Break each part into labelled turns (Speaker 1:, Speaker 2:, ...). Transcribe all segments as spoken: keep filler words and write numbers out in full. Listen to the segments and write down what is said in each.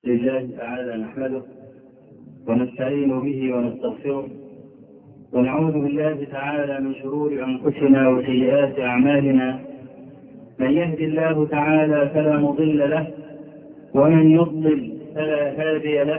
Speaker 1: لله تعالى نحمده ونستعين به ونستغفره ونعوذ بالله تعالى من شرور أنفسنا وسيئات أعمالنا. من يهد الله تعالى فلا مضل له ومن يضلل فلا هادي له،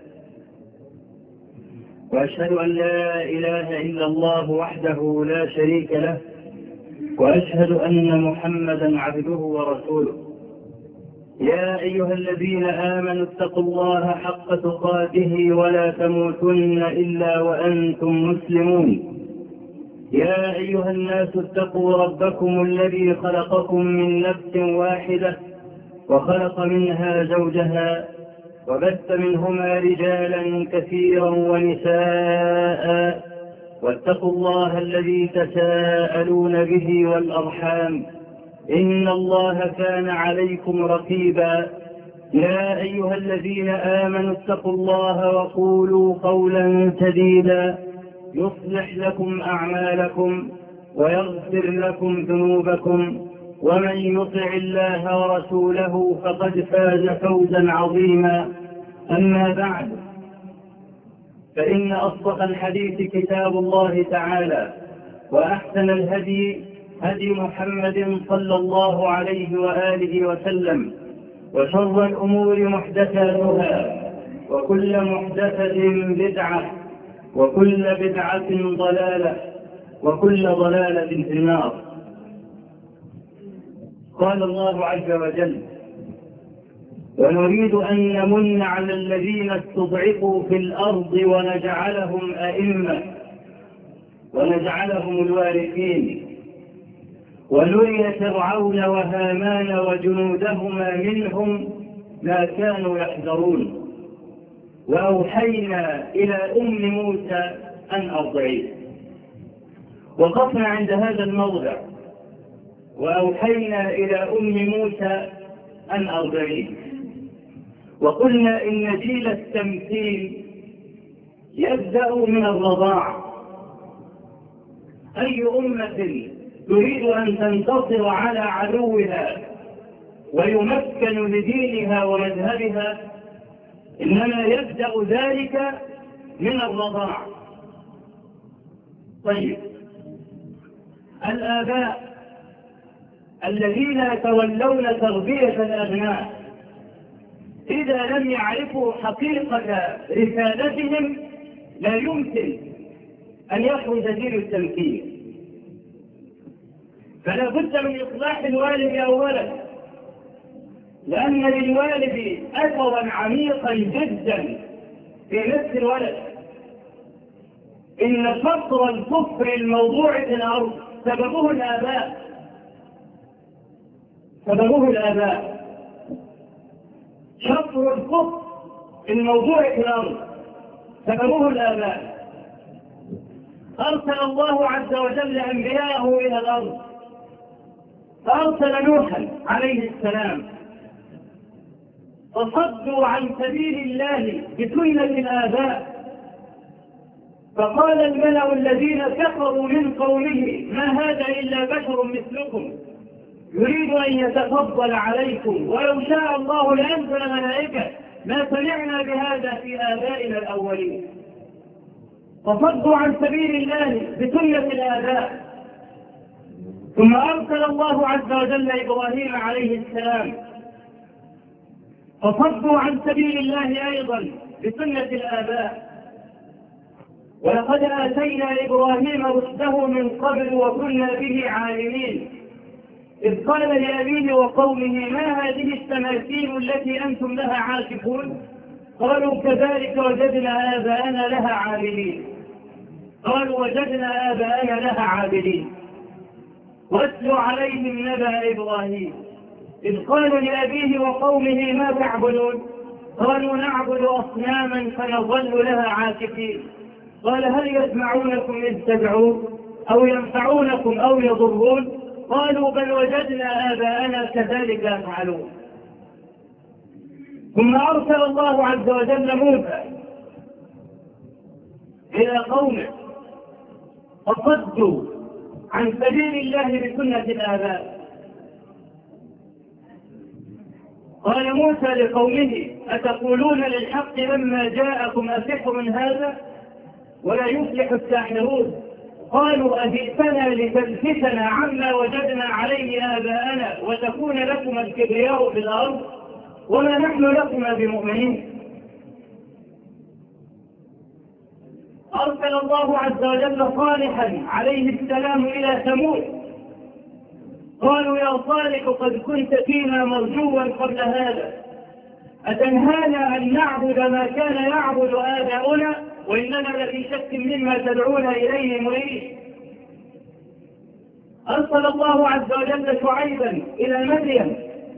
Speaker 1: وأشهد أن لا إله إلا الله وحده لا شريك له، وأشهد أن محمدا عبده ورسوله. يا أيها الذين آمنوا اتقوا الله حق تقاته ولا تموتن إلا وأنتم مسلمون. يا أيها الناس اتقوا ربكم الذي خلقكم من نفس واحدة وخلق منها زوجها وبث منهما رجالا كثيرا ونساء، واتقوا الله الذي تساءلون به والأرحام إن الله كان عليكم رقيبا. يا أيها الذين آمنوا اتقوا الله وقولوا قولا سديدا يصلح لكم أعمالكم ويغفر لكم ذنوبكم، ومن يطع الله ورسوله فقد فاز فوزا عظيما. أما بعد، فإن أصدق الحديث كتاب الله تعالى، وأحسن الهدي هدي محمد صلى الله عليه وآله وسلم، وشر الأمور محدثاتها، وكل محدثة بدعة، وكل بدعة ضلالة، وكل ضلالة في النار. قال الله عز وجل: ونريد أن نمن على الذين استضعفوا في الأرض ونجعلهم أئمة ونجعلهم الوارثين ونري فرعون وهامان وجنودهما منهم ما كانوا يحذرون، وأوحينا إلى أم موسى أن أرضعيه. وقفنا عند هذا الموضع: وأوحينا إلى أم موسى أن أرضعيه. وقلنا إن جيل التمثيل يبدأ من الرضاع. أي أمة تريد أن تنتصر على عدوها ويمكن لدينها ومذهبها إنما يبدأ ذلك من الرضاع. طيب، الآباء الذين يتولون تربية الأبناء إذا لم يعرفوا حقيقة رسالتهم لا يمكن أن يخرج جيل التمكين. فلا بد من إصلاح الوالد أولا، لأن للوالد أثرا عميقا جدا في نفس الولد. إن شطر الكفر الموضوع في الأرض سببه الآباء سببه الآباء شطر الكفر الموضوع في الأرض سببه الآباء. أرسل الله عز وجل أنبياءه إلى الأرض، فأرسل نوحا عليه السلام فصدوا عن سبيل الله بسنة الآباء. فقال الملأ الذين كفروا من قومه: ما هذا إلا بشر مثلكم يريد أن يتفضل عليكم، ولو شاء الله لأنزل ملائكة ما سمعنا بهذا في آبائنا الأولين. فصدوا عن سبيل الله بسنة الآباء. ثم أرسل الله عز وجل إبراهيم عليه السلام فصدوا عن سبيل الله أيضا بسنة الآباء. ولقد آتينا إبراهيم رشده من قبل وكنا به عالمين، إذ قال لأبيه وقومه: ما هذه التماثيل التي أنتم لها عاكفون؟ قالوا: كذلك وجدنا آباءنا لها عابدين. قالوا: وجدنا آباءنا لها عابدين. واتل عليهم نبأ إبراهيم إذ قالوا لأبيه وقومه: ما تعبدون؟ قالوا: نعبد أصناما فنظل لها عاكفين. قال: هل يسمعونكم إذ تدعون أو ينفعونكم أو يضرون؟ قالوا: بل وجدنا آباءنا كذلك يفعلون. ثم أرسل الله عز وجل موسى إلى قومه فصدوا عن سبيل الله بسنة الآباء. قال موسى لقومه أتقولون للحق لما جاءكم أسحر من هذا ولا يفلح الساحرون قالوا أجئتنا لتلفتنا عما وجدنا عليه آباءنا وتكون لكم الكبرياء في الأرض وما نحن لكما بمؤمنين. أرسل الله عز وجل صالحا عليه السلام إلى ثمود قالوا يا صالح قد كنت فينا مرجوا قبل هذا أتنهانا أن نعبد ما كان يعبد آباؤنا وإننا لفي شك مما تدعون إليه مريد. أرسل الله عز وجل شعيبا إلى مدين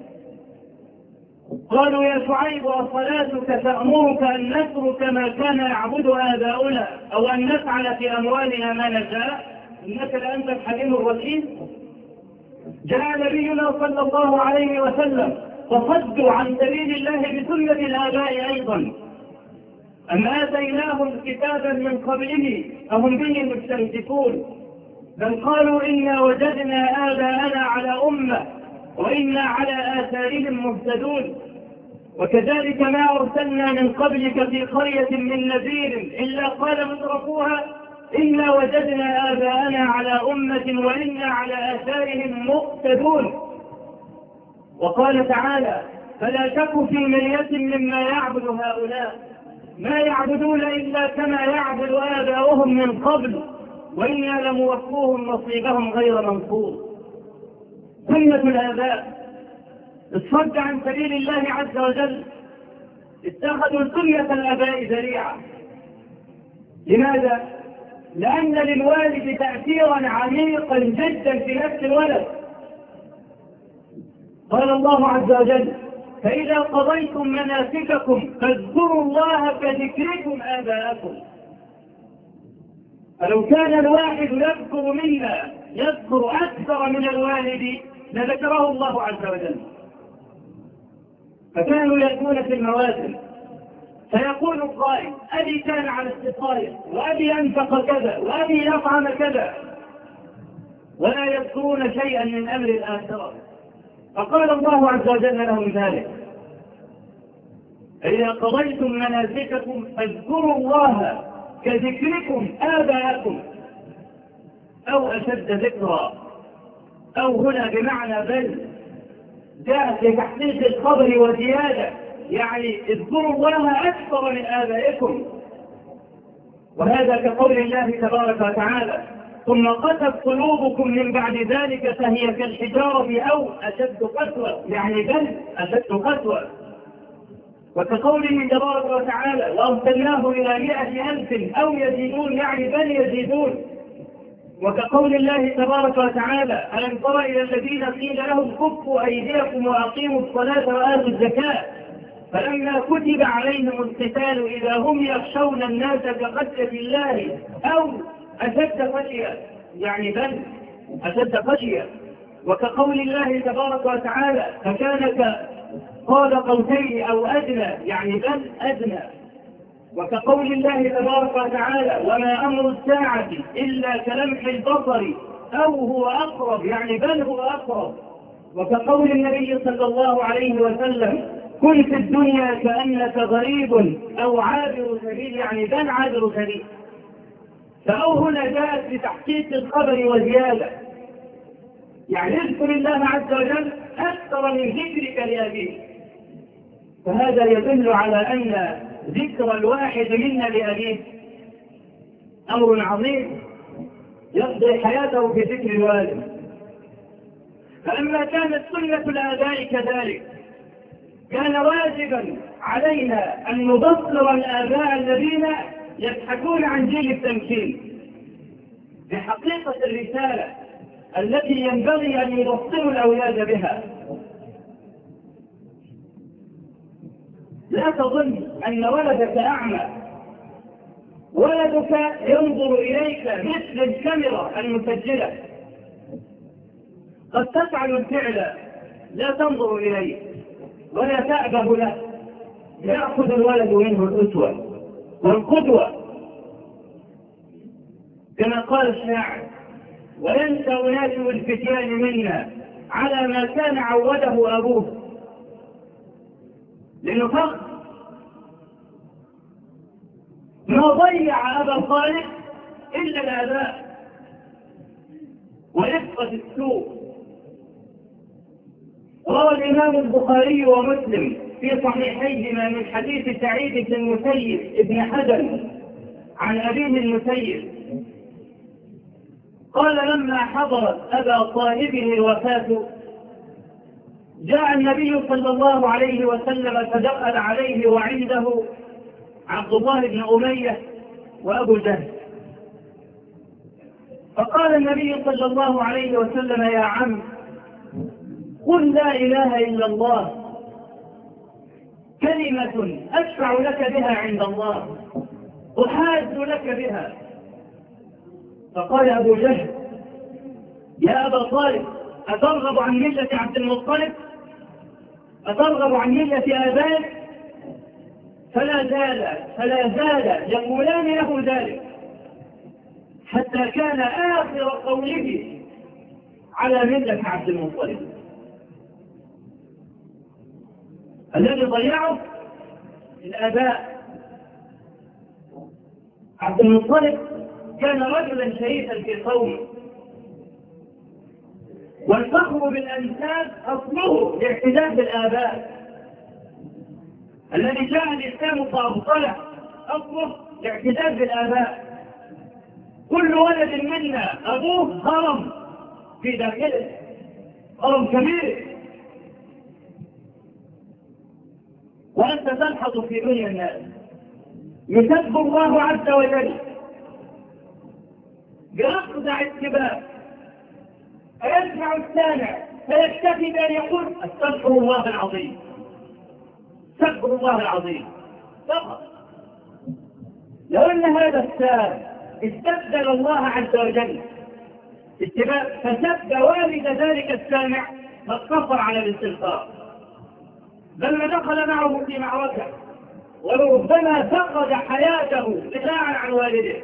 Speaker 1: قالوا يا شعيب أصلاتك تأمرك أن نترك ما كان يعبد آباؤنا أو أن نفعل في أموالنا ما نشاء إنك لأنت الحليم الرشيد. جاء نبينا صلى الله عليه وسلم فصدوا عن سبيل الله بسنة الآباء أيضا أم آتيناهم كتابا من قبله فهم به مستمسكون بل قالوا إنا وجدنا آباءنا على أمة وإنا على آثارهم مهتدون. وكذلك ما أرسلنا من قبلك في قرية من نذير إلا قال مترفوها إنا وجدنا آباءنا على أمة وإنا على آثارهم مقتدون. وقال تعالى فلا تك في مرية مما يعبد هؤلاء ما يعبدون إلا كما يعبد آباؤهم من قبل وإنا لموفوهم نصيبهم غير منقوص. سنة الآباء الصد عن سبيل الله عز وجل اتخذوا سنة الآباء ذريعة. لماذا؟ لأن للوالد تأثيرا عميقا جدا في نفس الولد. قال الله عز وجل فإذا قضيتم مناسككم فاذكروا الله كذكركم آباءكم. فلو كان الواحد يذكر منا يذكر أكثر من الوالد لذكره الله عز وجل. فكانوا يأتون في المواسم فيقول القائل أبي كان على استقاية وأبي أنفق كذا وأبي يطعم كذا ولا يذكرون شيئا من أمر الآخرة. فقال الله عز وجل لهم ذلك إذا قضيتم مناسككم فاذكروا الله كذكركم آباءكم أو أشد ذكرا أو هنا بمعنى بل جاء في تحقيق الخبر وزيادة يعني اذكروا الله أكثر من آبائكم. وهذا كقول الله تبارك وتعالى ثم قست قلوبكم من بعد ذلك فهي كالحجارة أو أشد قسوة يعني بل أشد قسوة. وكقوله تبارك وتعالى وأرسلناه إلى مئة ألف أو يزيدون يعني بل يزيدون. وكقول الله تبارك وتعالى ألم تر إلى الذين قيل لهم كفوا أيديكم وأقيموا الصلاة وآتوا الزكاة فلما كتب عليهم القتال إذا هم يخشون الناس كخشية الله أو أشد خشية يعني بل أشد خشية. وكقول الله تبارك وتعالى فكان قال قوسين أو أدنى يعني بل أدنى. وكقول الله تبارك وتعالى وما أمر الساعة إلا كلمح البصر أو هو أقرب يعني بل هو أقرب. وكقول النبي صلى الله عليه وسلم كن في الدنيا كأنك غريب أو عابر سبيل يعني بل عابر سبيل. فأو هنا جاءت لتحقيق الخبر وزيادة يعني اذكر الله عز وجل أكثر من ذكرك لأبيه. فهذا يدل على أن ذكر الواحد منا لأبيه أمر عظيم يقضي حياته في ذكر الوالد. فلما كانت سنة الآباء كذلك كان واجبا علينا أن نبصر الآباء الذين يبحثون عن جيل التمكين بحقيقة الرسالة التي ينبغي أن يبصروا الأولاد بها. لا تظن أن ولدك أعمى، ولدك ينظر إليك مثل الكاميرا المسجلة، قد تفعل الفعل لا تنظر إليه ولا تأبه له. يأخذ الولد منه الأسوة والقدوة كما قال الشاعر وينسى أناس الفتيان منا على ما كان عوده أبوه. لأنه فرق ما ضيع أبا طالب إلا الآباء ورفقة السوء. روى الإمام البخاري ومسلم في صحيحيهما من حديث سعيد بن المسيب بن حزن عن أبيه المسيب قال لما حضرت أبا طالب الوفاة جاء النبي صلى الله عليه وسلم فدخل عليه وعنده عبد الله بن أمية وأبو جهل، فقال النبي صلى الله عليه وسلم يا عم قل لا إله إلا الله كلمة أشفع لك بها عند الله أحاج لك بها. فقال أبو جهل يا أبا طالب أترغب عن ملة عبد المطلب؟ أترغب عن ملة آبائك؟ فلا زال فلا زال يقولان له ذلك حتى كان آخر قوله على ملة عبد المطلب. الذي ضيعه الآباء. عبد المطلب كان رجلا شريفا في قومه، والفخر بالأنساب أصله الاعتداء بالآباء. الذي جاء الإسلام فأبطله أصله الاعتداء بالآباء. كل ولد منا أبوه هرم في داخله، هرم كبير. وأنت تلحظ في دنيا الناس يسب الله عز وجل بأخضع السباب فيسمع السامع فيكتفي بأن يقول استغفر الله العظيم استغفر الله العظيم فقط. لو أن هذا الساب استبدل الله عز وجل فسب والد ذلك السامع فاقتصر على الاستغفار، بل دخل معه في معركة وربما فقد حياته دفاعا عن والده.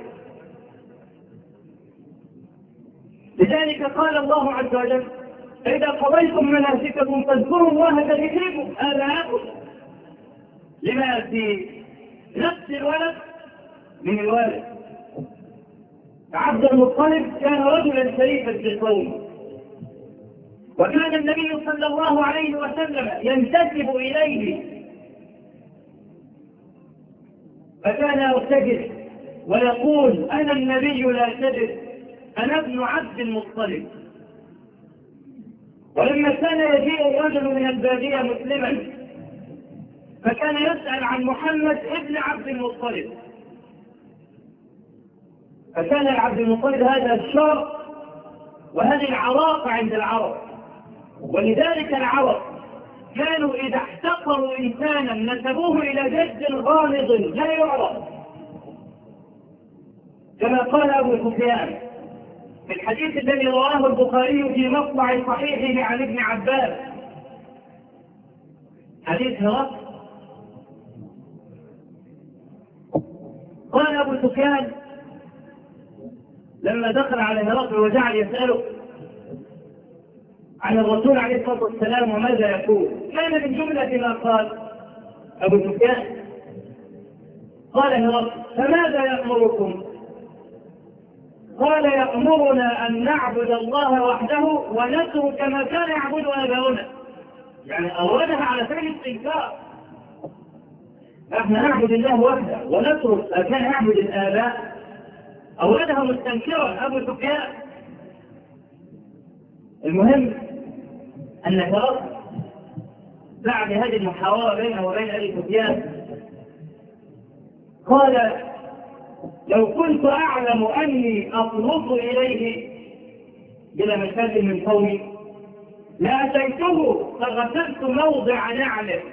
Speaker 1: لذلك قال الله عز وجل فإذا قضيتم مناسككم فاذكروا الله كذكركم آباءكم، لما في نفس الولد من الوالد. عبد المطلب كان رجلا شريفا في قومه، وكان النبي صلى الله عليه وسلم ينتسب إليه، فكان يرتجل ويقول أنا النبي لا كذب أنا ابن عبد المطلب. ولما كان يجيء الرجل من البادية مسلما فكان يسأل عن محمد ابن عبد المطلب، فكان عبد المطلب هذا الشرف وهذه العراقة عند العرب. ولذلك العرب كانوا إذا احتقروا إنسانا نسبوه إلى جد غامض لا يعرف، كما قال أبو سفيان في الحديث الذي رواه البخاري في مطلع صحيحه عن ابن عباس، حديث هرقل. قال أبو سفيان لما دخل على هرقل وجعل يسأله عن الرسول عليه الصلاة والسلام وماذا يقول، كان من جملة ما قال أبو سفيان قال هرقل فماذا يأمركم؟ قال يأمرنا أن نعبد الله وحده ونترك ما كان يعبد آباؤنا. يعني أوردها على سبيل الاستنكار، نحن نعبد الله وحده ونترك ما كان يعبد الآباء. أوردها مستنكرا أبو سفيان. المهم أن هرقل بعد هذه المحاورة بينه وبين أبي سفيان قال لو كنت أعلم أني أطلب إليه بلا مشاكل من قومي لأتيته فغسلت موضع نعله،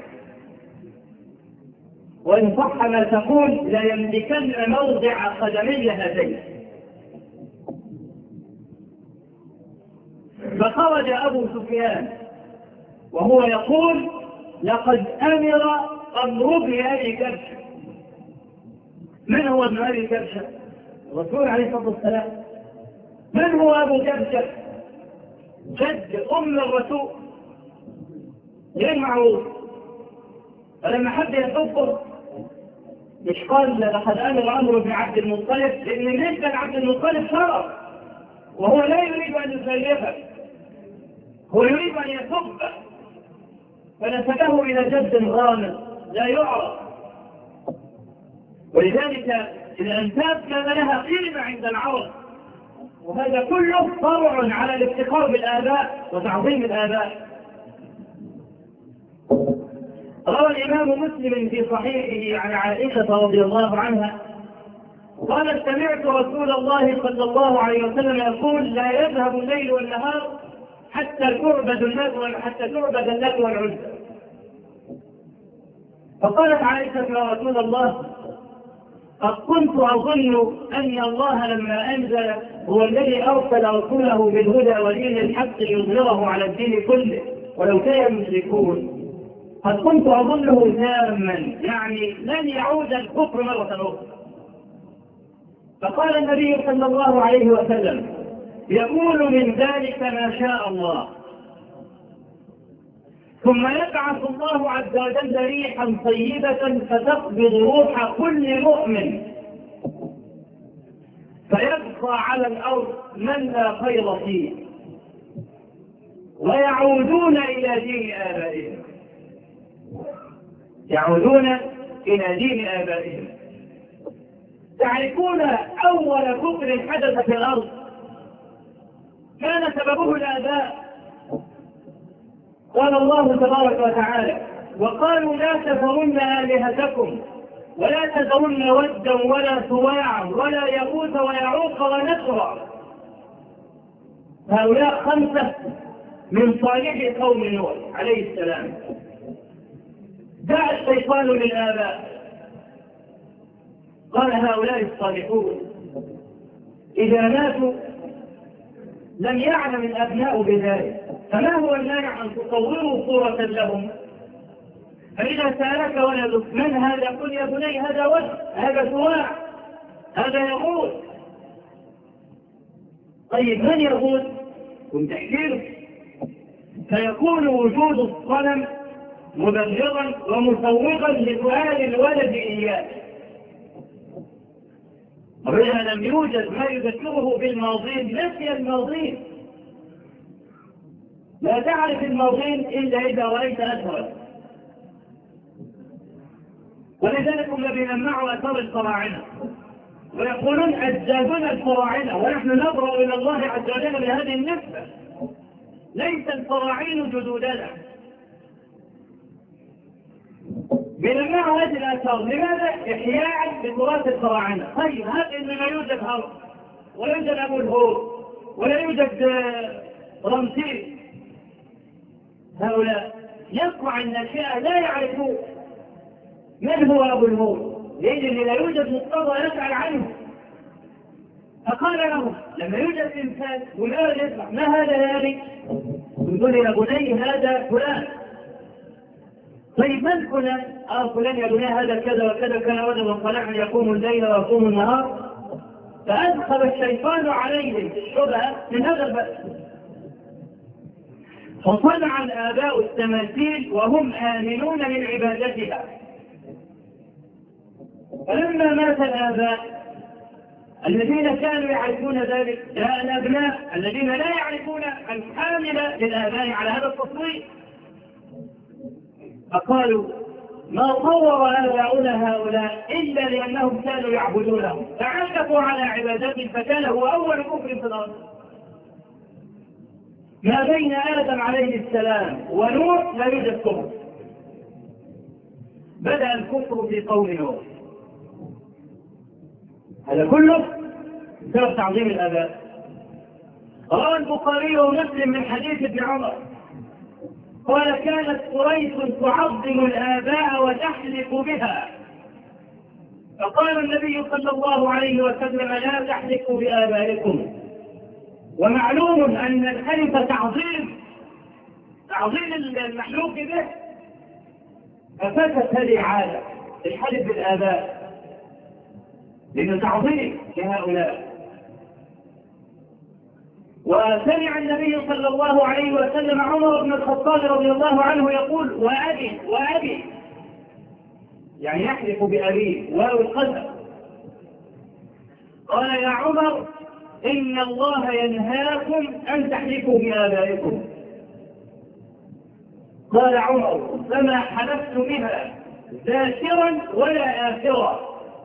Speaker 1: وإن صح ما تقول لا يملكن موضع قدمي هاتين. فخرج أبو سفيان وهو يقول لقد أمر أمر ابن أبي كبشة. من هو ابن أبي كبشة؟ الرسول عليه الصلاة والسلام. من هو أبو كبشة؟ جد أم الرسول، غير معروف. فلما حد يحبه مش قال لقد امر عمرو بن عبد المطلب، لان بالنسبه لعبد المطلب شرف، وهو لا يريد ان يزيفه، هو يريد ان يسبه، فنسبه الى جد غامض لا يعرف. ولذلك الانساب كان لها قيمه عند العرب، وهذا كله فرع على الافتخار بالآباء وتعظيم الآباء. روى الإمام مسلم في صحيحه عن عائشة رضي الله عنها قالت: سمعت رسول الله صلى الله عليه وسلم يقول: لا يذهب الليل والنهار حتى تعبد اللات حتى تعبد اللات والعزى. فقالت عائشة: يا رسول الله، قد كنت أظن أن الله لما أنزل هو الذي أرسل رسوله بالهدى ودين الحق ليظهره على الدين كله ولو كان المشركون. قد كنت أظنه تاما، يعني لن يعود الكفر مرة أخرى. فقال النبي صلى الله عليه وسلم: يقول من ذلك ما شاء الله، ثم يبعث الله عز وجل ريحا طيبة فتقبض روح كل مؤمن، فيبقى على الأرض من لا خير فيه، ويعودون إلى دين آبائهم، يعودون إلى دين آبائهم. تعرفون أول كفر حدث في الأرض كان سببه الآباء. قال الله تبارك وتعالى: وقالوا لا تذرن آلهتكم ولا تذرن ودا ولا سواعا ولا يغوث ويعوق ونسرا. هؤلاء خمسة من صالح قوم نوح عليه السلام. دعا الشيطان للآباء قال: هؤلاء الصالحون إذا ماتوا لم يعلم الأبناء بذلك، فما هو المانع أن تصوروا صورة لهم؟ فإذا سألك ولدك من هذا قل: يا بني هذا وجه، هذا سواع، هذا يغوث. طيب من يغوث؟ كنت تحكيله، فيكون وجود الصنم مبررا ومسوغا لسؤال الولد إياه. وإذا لم يوجد ما يذكره بالماضين نسي الماضين. لا تعرف الماضين إلا إذا رأيت أثرا. ولذلك هم بيجمعوا أثار الفراعنة ويقولون أجدادنا الفراعنة، ونحن نبرأ إلى الله عز وجل بهذه النسبة. ليس الفراعين جدودنا. بيجمعوا هذه الآثار لماذا؟ إحياء بتراث الفراعنة. طيب هذا إن لا يوجد هرم ولا يوجد أبو الهول ولا يوجد رمسيس، هؤلاء يقع الناشئة لا يعرفون من هو أبو الهول، لأن لا يوجد مقتضى يسأل عنه. فقال لهم لما يوجد إنسان والآن يسمع: ما هذا يا أبي؟ يقول: يا بني هذا فلان. طيب من فلان؟ آه فلان يا بني هذا كذا وكذا، كان ولدا صالحا يقوم الليل ويقوم النهار. فأدخل الشيطان عليهم الشبهة من هذا البأس. فصنع الآباء التماثيل وهم آمنون من عبادتها. فلما مات الآباء الذين كانوا يعرفون ذلك جاء الأبناء الذين لا يعرفون الحامل للآباء على هذا التصوير، فقالوا: ما صور آباؤنا هؤلاء إلا لأنهم كانوا يعبدونهم، فعكفوا على عبادتهم، فكان هو أول كفر في الأرض. ما بين آدم عليه السلام ونوح لا يوجد كفر، بدأ الكفر في قوم نوح. هذا كله بسبب تعظيم الآباء. روى البخاري ومسلم من حديث ابن عمر قال: كانت قريش تعظم الآباء وتحلف بها، فقال النبي صلى الله عليه وسلم: لا تحلفوا بآبائكم. ومعلوم أن الحلف تعظيم تعظيم المحلوف به، ففتت هذه عادة الحلف بالآباء لأنه تعظيم لهؤلاء. وسمع النبي صلى الله عليه وسلم عمر بن الخطاب رضي الله عنه يقول: وأبي وأبي، يعني يحلف بأبيه واو القسم. قال يا عمر إن الله ينهاكم أن تحلفوا بآبائكم. قال عمر فما حلفت بها ذاكرا ولا آخرا.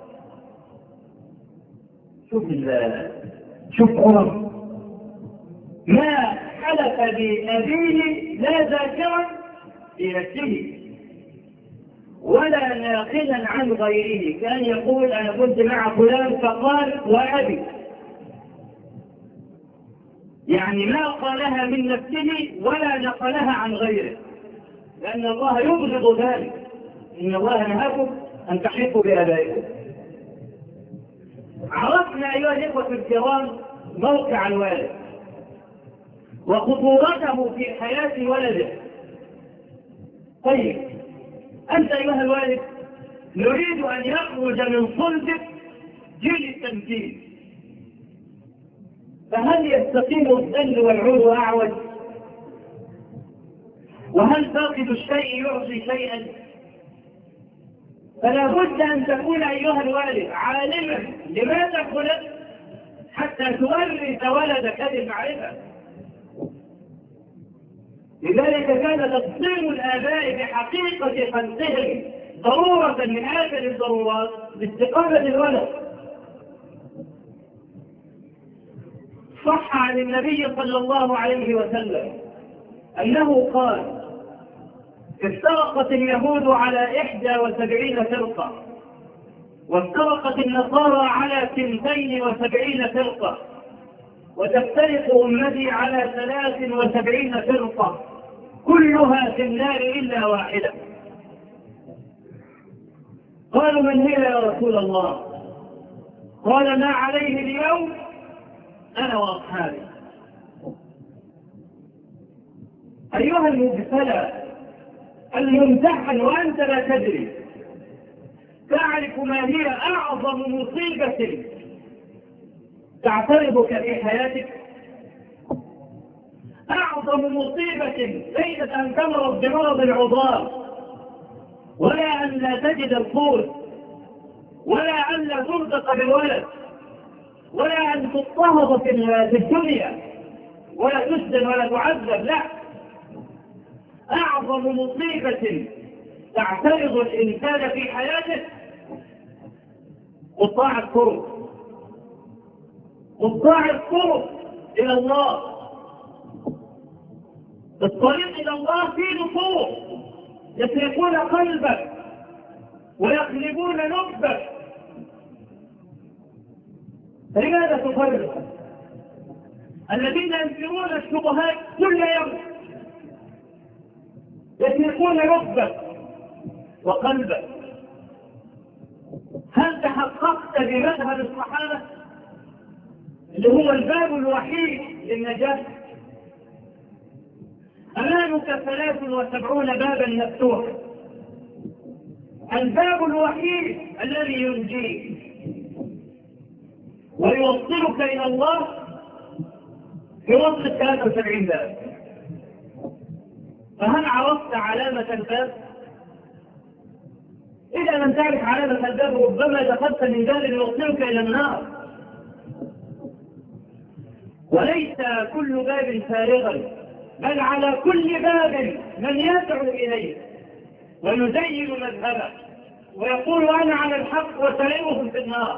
Speaker 1: شوف شوف عمر ما حلف بأبيه لا ذاكرا بنفسه ولا ناقلا عن غيره، كان يقول أنا كنت مع فلان فقال وأبي، يعني ما قالها من نفسه ولا نقلها عن غيره، لأن الله يبغض ذلك. إن الله نهاكم أن تحلفوا بآبائكم. عرفنا أيها الإخوة الكرام موقع الوالد وخطورته في حياة ولده. طيب أنت أيها الوالد نريد أن يخرج من صلبك جيل التمثيل، فهل يستقيم الذل والعود أعوج؟ وهل فاقد الشيء يعطي شيئا؟ فلا بد أن تكون أيها الوالد عالما لماذا خلقت حتى تورث ولدك هذه المعرفة. لذلك كان تقسيم الآباء بحقيقة خلقهم ضرورة من آخر الضرورات لاستقامة الولد. صح عن النبي صلى الله عليه وسلم أنه قال افترقت اليهود على إحدى وسبعين فرقة وافترقت النصارى على ثنتين وسبعين فرقة وتفترق أمتي على ثلاث وسبعين فرقة كلها في النار إلا واحدة. قالوا من هي يا رسول الله؟ قال ما عليه اليوم أنا وأصحابي. أيها المبتلى الممتحن وأنت لا تدري، تعرف ما هي أعظم مصيبة تعترضك في حياتك؟ أعظم مصيبة ليست أن تمرض بمرض العضال، ولا أن لا تجد القوت، ولا أن لا ترزق بالولد، ولا أن تضطهد في الدنيا ولا تسجن ولا تعذب. لا، أعظم مصيبة تعترض الإنسان في حياته قطاع الطرق، قطاع الطرق إلى الله. الطريق إلى الله فيه نصوص يسرقون قلبك ويقلبون نفسك. لماذا تفرق؟ الذين ينكرون الشبهات كل يوم يسرقون نفسك وقلبك. هل تحققت بمذهب الصحابة اللي هو الباب الوحيد للنجاة؟ أمامك ثلاث وسبعون بابا مفتوح، الباب الوحيد الذي ينجيك ويوصلك إلى الله في وسط ثلاثة وسبعين باب. فهل عرفت علامة الباب؟ إذا لم تعرف علامة الباب ربما دخلت من باب يوصلك إلى النار. وليس كل باب فارغا، بل على كل باب من يدعو إليه ويزين مذهبه ويقول أنا على الحق وسائرهم في النار.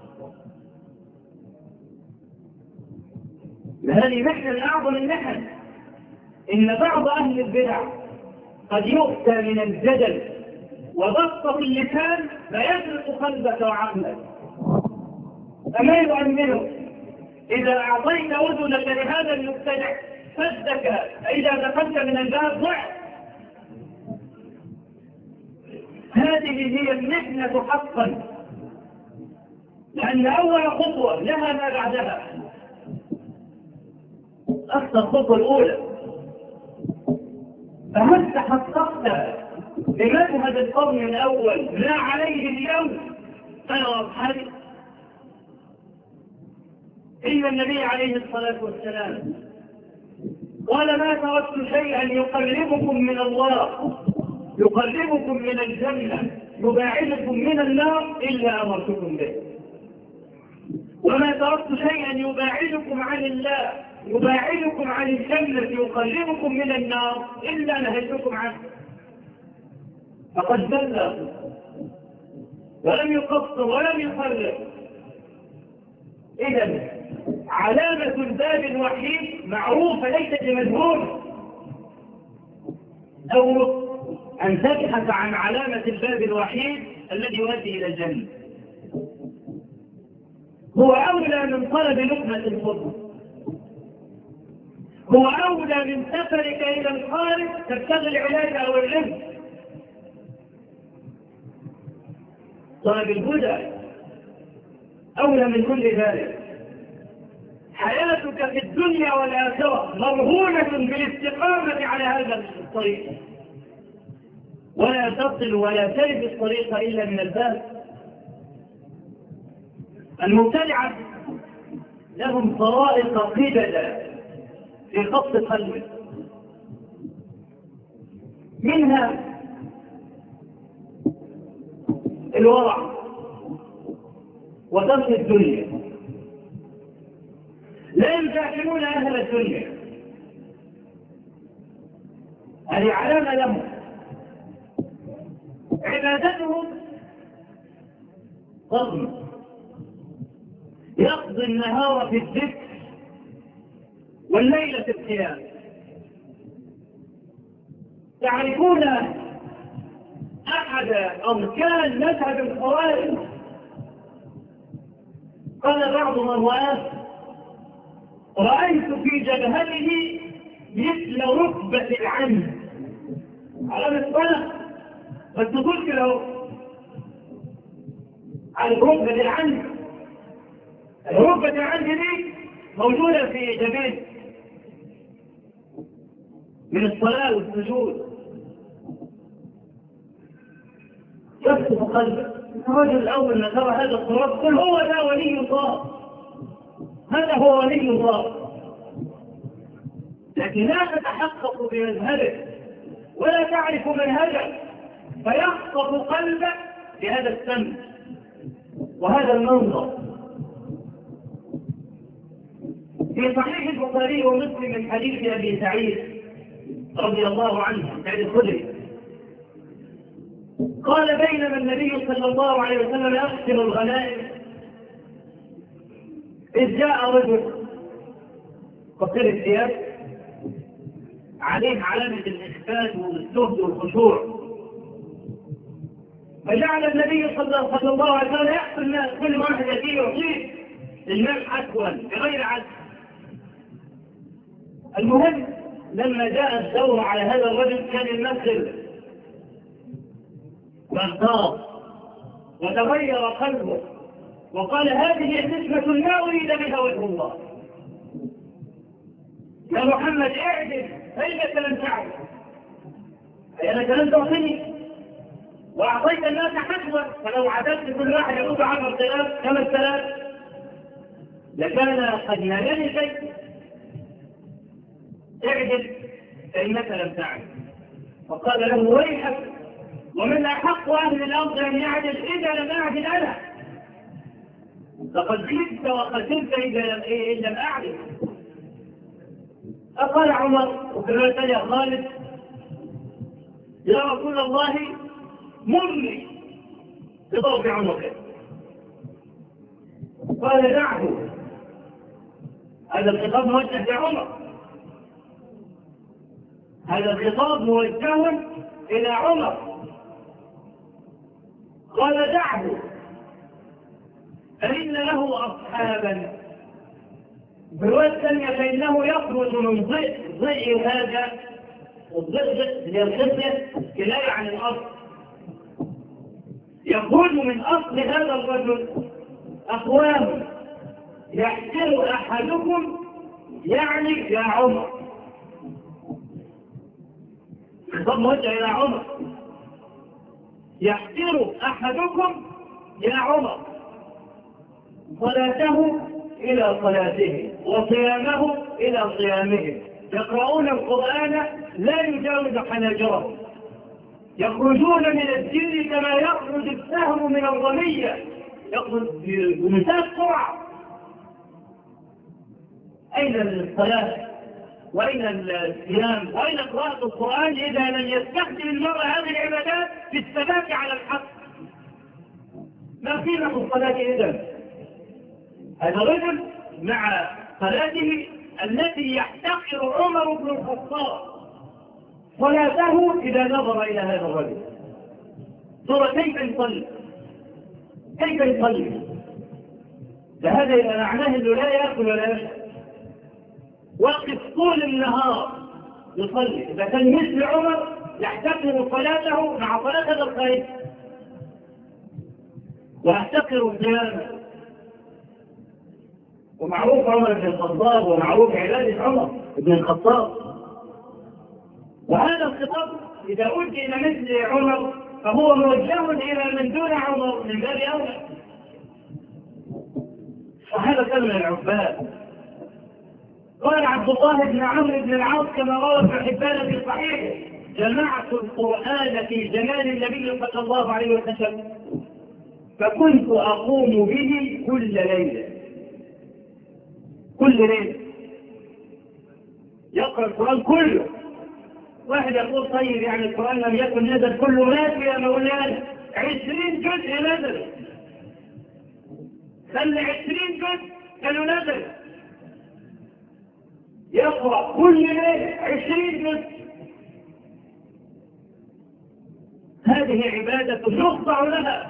Speaker 1: هذه محنة من أعظم المحن. إن بعض أهل البدع قد يؤتى من الجدل وبسط اللسان فيسرق قلبك وعقلك. فما يؤمنه إذا أعطيت أذنك لهذا المبتدع صدك إذا دخلت من الباب ضعف. هذه هي المحنة حقا، لأن أول خطوة لها ما بعدها. أخطر الخطوة الأولى. فهل تحققت بمذهب القرن الأول ما عليه اليوم أنا وأصحابي؟ إن النبي عليه الصلاة والسلام قال ما تركت شيئا يقربكم من الله، يقربكم من الجنة يباعدكم من النار إلا أمرتكم به، وما تركت شيئا يباعدكم عن الله يباعدكم عن الجنة يقربكم من النار إلا نهيتكم عنه. فقد بلغ ولم يقصر ولم يفرق. إذن علامة الباب الوحيد معروفة ليست بمجهولة. أو أن تبحث عن علامة الباب الوحيد الذي يؤدي إلى الجنة. هو أولى من طلب لقمة الفضل، هو أولى من سفرك إلى الخارج تبتغي العلاج أو العلم. طلب الهدى أولى من كل ذلك. حياتك في الدنيا والآخرة مرهونة بالاستقامة على هذا الطريق، ولا تصل ولا ترد الطريق إلا من الباب. المبتدعة لهم طرائق قبلة في خط قلبه، منها الورع وترك الدنيا. لا يزاحمون أهل الدنيا، هذه علامة لهم. عبادتهم ضغم، يقضي النهار في الذكر والليل في القيام. تعرفون أحد أركان مذهب الخوارج؟ قال بعض من رآه: رأيت في جبهته مثل ركبة العنب. على مسألة بس تقول له عن ركبة العنب. ركبة العنب دي موجودة في جبين من الصلاة والسجود. يكتب قلبه. الرجل الأول نظر هذا الصراط قل هو ذا ولي الله، هذا هو ولي الله. لكن لا تتحقق بمذهبه ولا تعرف منهجه، فيخطف قلبك بهذا السمع وهذا المنظر. في صحيح البخاري ومسلم من حديث أبي سعيد رضي الله عنه سعيد الخدري قال: بينما النبي صلى الله عليه وسلم يقسم الغنائم إذ جاء رجل قصير الثياب عليه علامة الإخفاء والزهد والخشوع، فجعل النبي صلى الله عليه وسلم يحصل الناس كل واحد يأتيه يعطيه المال حتوا بغير عدل. المهم لما جاء الدور على هذا الرجل كان المنزل واغتاظ وتغير قلبه وقال: هذه النسبة لا أريد بها وجه الله. يا محمد اعدل، فإنك لم تعرف، لأنك لم تعطني وأعطيت الناس حسبا، فلو عدلت كل واحد يقول عشر آلاف خمس آلاف لكان قد نالني شيء. اعدل فإنك لم تعرف. فقال له: ويحك، ومن أحق أهل الأرض أن يعدل إذا لم أعدل أنا، لقد جئت وخسرت إذا لم أعدل. فقال عمر وفي الرواية يا خالد: يا رسول الله مرني بضرب عنقه. قال: دعه، هذا الخطاب موجه لعمر، هذا الخطاب موجه إلى عمر. قال: دعه فإن له أصحابا. في الوقت الثانية فإنه يخرج من ضيء ضيء هذا، والضيء هي الخصية كناية عن الأصل. يخرج من أصل هذا الرجل أقوام يحسر أحدكم، يعني يا عمر. خطاب موجه إلى عمر: يحسر أحدكم يا عمر صلاته إلى صلاته وصيامه إلى صيامه، يقرؤون القرآن لا يجاوز حناجرهم. يخرجون من الدين كما يخرج السهم من الرمية، يخرج بمنتهى السرعة. أين الصلاة وأين الصيام وأين قراءة القرآن إذا لم يستخدم المرء هذه العبادات في الثبات على الحق؟ ما قيمة الصلاة إذن؟ هذا الرجل مع صلاته التي يحتقر عمر بن الخطاب صلاته إذا نظر إلى هذا الرجل. ترى كيف يصلي؟ كيف يصلي؟ فهذا إذا معناه أنه لا يأكل ولا يشرب، واقف طول النهار يصلي. إذا كان مثل عمر يحتقر صلاته مع صلاة هذا الخير، ويحتقر قيامه. ومعروف عمر بن الخطاب ومعروف عبادة عمر بن الخطاب. وهذا الخطاب إذا أوتي إلى مثل عمر فهو موجه إلى من دون عمر من باب أولى. وهذا كان من العباد. قال عبد الله بن عمرو بن العاص كما روى ابن حبان في صحيحه: جمعت القرآن في زمان النبي صلى الله عليه وسلم فكنت أقوم به كل ليلة. كل ليلة يقرأ القرآن كله. واحد يقول طيب يعني القرآن لم يكن نزل كله مات يا مولانا، عشرين جزء نزل، خلي عشرين جزء كانوا نزل. يقرأ كل ليلة عشرين جزء. هذه عبادة يخضع لها.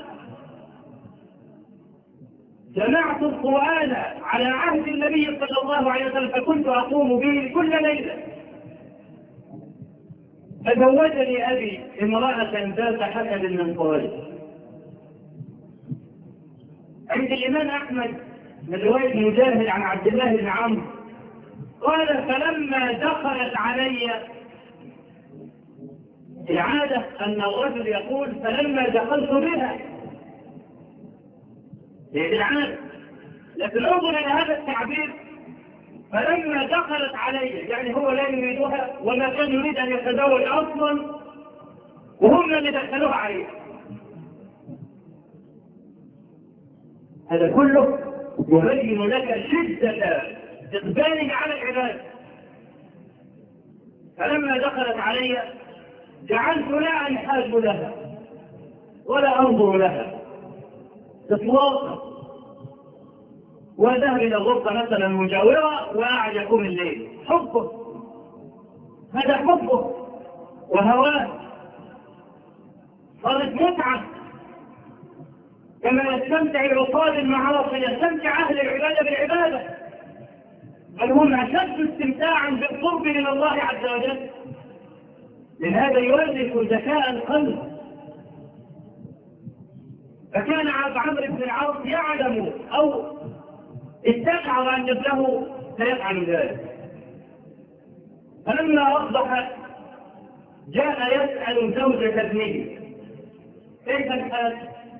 Speaker 1: جمعت القرآن على عهد النبي صلى الله عليه وسلم فكنت أقوم به كل ليلة. فزوجني أبي امرأة ذات حسب من قريش. عند الإمام أحمد من رواية مجاهد عن عبد الله بن عمرو قال: فلما دخلت علي، العادة أن الرجل يقول فلما دخلت بها، هي العادة، لكن انظر إلى هذا التعبير: فلما دخلت علي، يعني هو لا يريدها وما كان يريد أن يتزوج أصلا، وهم اللي دخلوها عليه. هذا كله يبين لك شدة إقباله على العباد. فلما دخلت علي جعلت لا أنحاز لها ولا أنظر لها إطلاقا، وذهب إلى الغرفة مثلا مجاورة وقعد يقوم الليل. حبه، هذا حبه وهواه، صارت متعة. كما يستمتع العصاة المعاصي يستمتع أهل العبادة بالعبادة، بل هم أشد استمتاعا بالقرب من الله عز وجل. لهذا يولف ذكاء القلب. فكان عمرو بن العاص يعلم أو استشعر أن ابنه سيفعل ذلك. فلما أصبح جاء يسأل زوجة ابنه: كيف الحال؟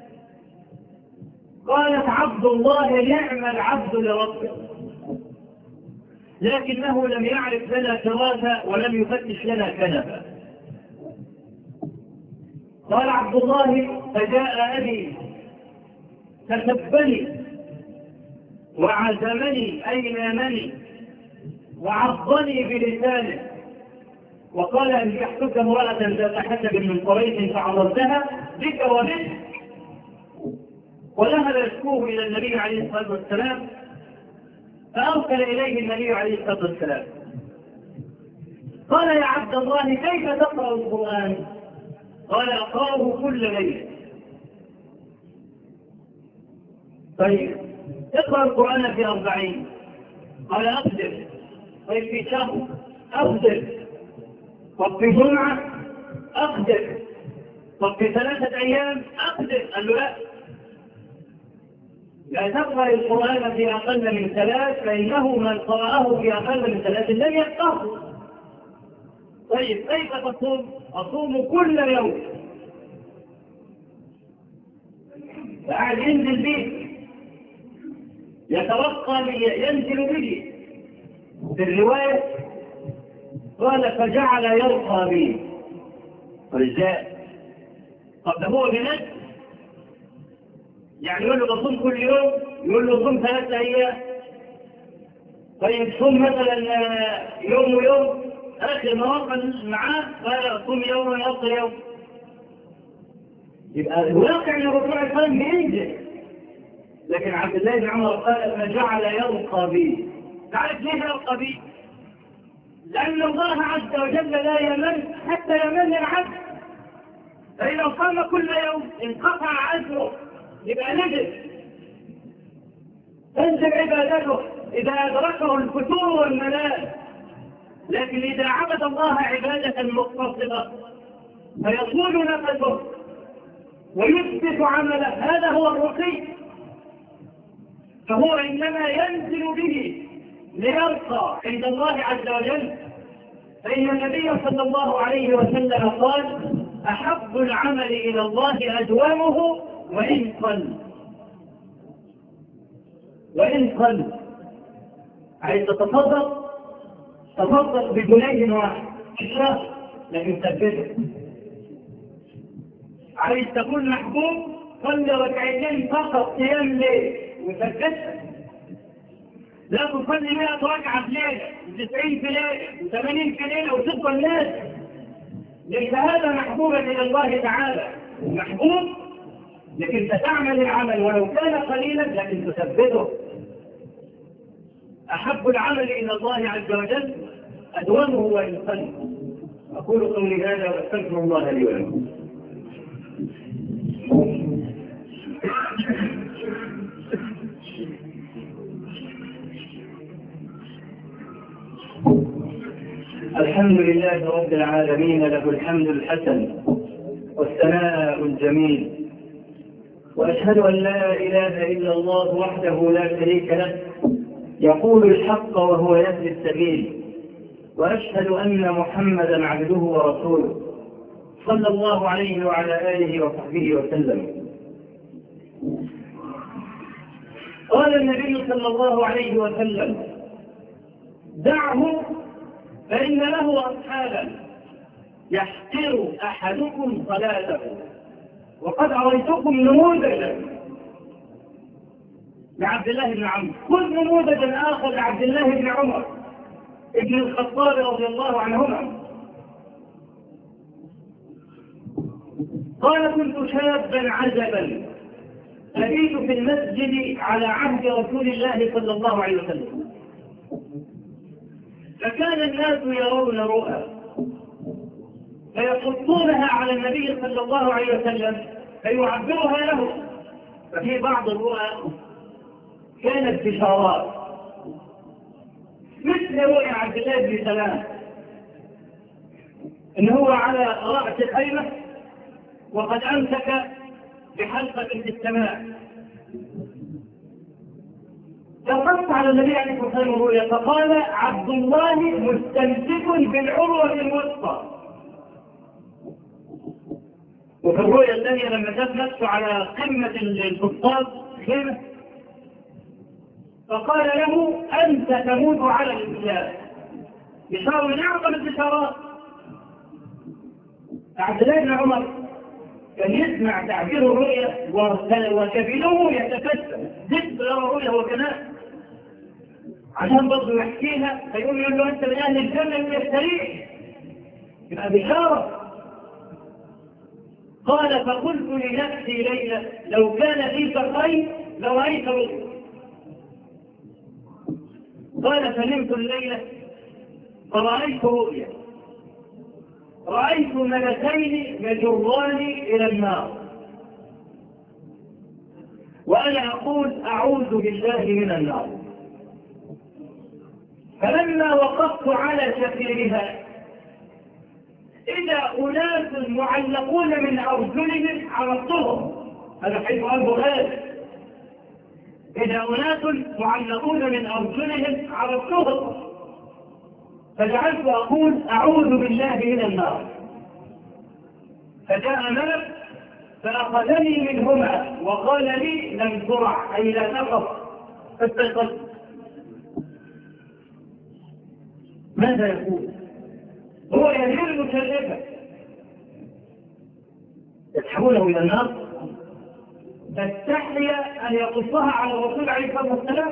Speaker 1: قالت: عبد الله نعم العبد لربه، لكنه لم يعرف لنا كراسة ولم يفتش لنا كنفة. قال عبد الله: فجاء أبي فسبني وعزمني أي نامني وعضني بلسانه وقال: أنجحتك امرأة ذات حسب من قريش فعرضتها بك وبك، وذهب يشكوه إلى النبي عليه الصلاة والسلام، فأرسل إليه النبي عليه الصلاة والسلام. قال: يا عبد الله كيف تقرأ القرآن؟ قال: أقرأه كل ليلة. طيب اقرأ القرآن في أربعين. قال: أقدر. طيب في شهر؟ أقدر. طب في جمعة؟ أقدر. طب في ثلاثة أيام؟ أقدر. قال له: لا، لا تقرأ القرآن في أقل من ثلاث، فإنه من قرأه في أقل من ثلاث لن يفقهه. طيب كيف تصوم؟ أصوم كل يوم. فقعد ينزل به، يتوقع ينزل به. في الرواية قال: فجعل يرقى بي. قال: ازاي؟ طب ده هو بنفسه يعني يقول له بصوم كل يوم، يقول له صوم ثلاثة أيام. طيب صوم مثلا يوم ويوم، آخر ما وصل معاه قال صوم يوم ويفطر يوم. يبقى الواقع ان الرسول عليه الصلاه والسلام بينزل، لكن عبد الله بن عمر قال فجعل يلقى بي. تعرف ليه يلقى بي؟ لأن الله عز وجل لا يمل حتى يمل العبد، فإذا صام كل يوم انقطع أجره، يبقى نزل تنزل عبادته إذا أدركه الفتور والملال. لكن إذا عبد الله عبادة مقتصدة فيطول نفسه ويثبت عمله، هذا هو الرقي. فهو إنما ينزل به ليرقى عند الله عز وجل. فإن النبي صلى الله عليه وسلم قال أحب العمل إلى الله أدومه وإن قل وإن قل. عايز تتصدق تصدق بجنيه واحد في الشهر لكن ثبته. عايز تكون محبوب صلي ركعتين فقط قيام ليل وثبتها. لا تصلي مئة ركعة في ليلة وتسعين في ليلة وثمانين في ليلة وتبقى الناس. ليس هذا محبوبا إلى الله تعالى. محبوب لكن تعمل العمل ولو كان قليلا لكن تثبته. أحب العمل إلى الله عز وجل أدومه وإن قل. أقول قولي هذا وأستغفر الله لي ولكم. الحمد لله رب العالمين، له الحمد الحسن والثناء الجميل، وأشهد أن لا إله إلا الله وحده لا شريك له يقول الحق وهو يهدي السبيل، وأشهد أن محمدا عبده ورسوله صلى الله عليه وعلى آله وصحبه وسلم. قال النبي صلى الله عليه وسلم دعه فإن له أصحابا يحقر أحدكم صلاته. وقد أريتكم نموذجا لعبد الله بن عمرو، خذ نموذجا آخر لعبد الله بن عمر ابن الخطاب رضي الله عنهما. قال كنت شابا عزبا أبيت في المسجد على عهد رسول الله صلى الله عليه وسلم، فكان الناس يرون رؤى فيقصونها على النبي صلى الله عليه وسلم فيعبرها له. ففي بعض الرؤى كانت بشارات مثل رؤيا عبد الله بن سلام إن هو على رأس خيمة وقد أمسك بحلقة في السماء، فقص على النبي عليه الصلاة والسلام الرؤيا فقال عبد الله مستمسك بالعروة الوثقى. وفي الرؤيا الثانية لما شاف نفسه على قمة الفسطاط خيمة فقال له أنت تموت على الإسلام. بشارة من أعظم البشارات. عبد الله بن عمر كان يسمع تعبير الرؤيا وكبيره يتكسر ضد الرؤيا هو كمان عشان برضه يحكيها فيقول له أنت من أهل الجنة من يستريح، يبقى بشارة. قال فقلت لنفسي ليلة لو كان فيك خير لرأيت رؤيا. قال فنمت الليلة فرأيت رؤيا، رأيت ملكين يجراني إلى النار وأنا أقول أعوذ بالله من النار. فلما وقفت على شفيرها إذا أناس معلقون من أرجلهم عرفتهم. هذا حيث قلبه غير. إذا أناس معلقون من أرجلهم عرفتهم فجعلت أقول أعوذ بالله من النار. فجاء ملك فأخذني منهما وقال لي لم ترع أي لا تقف فاستيقظت. ماذا يقول؟ هو يدير مشرفة يسحبونه إلى النار، فاستحي أن يقصها على الرسول عليه الصلاة والسلام،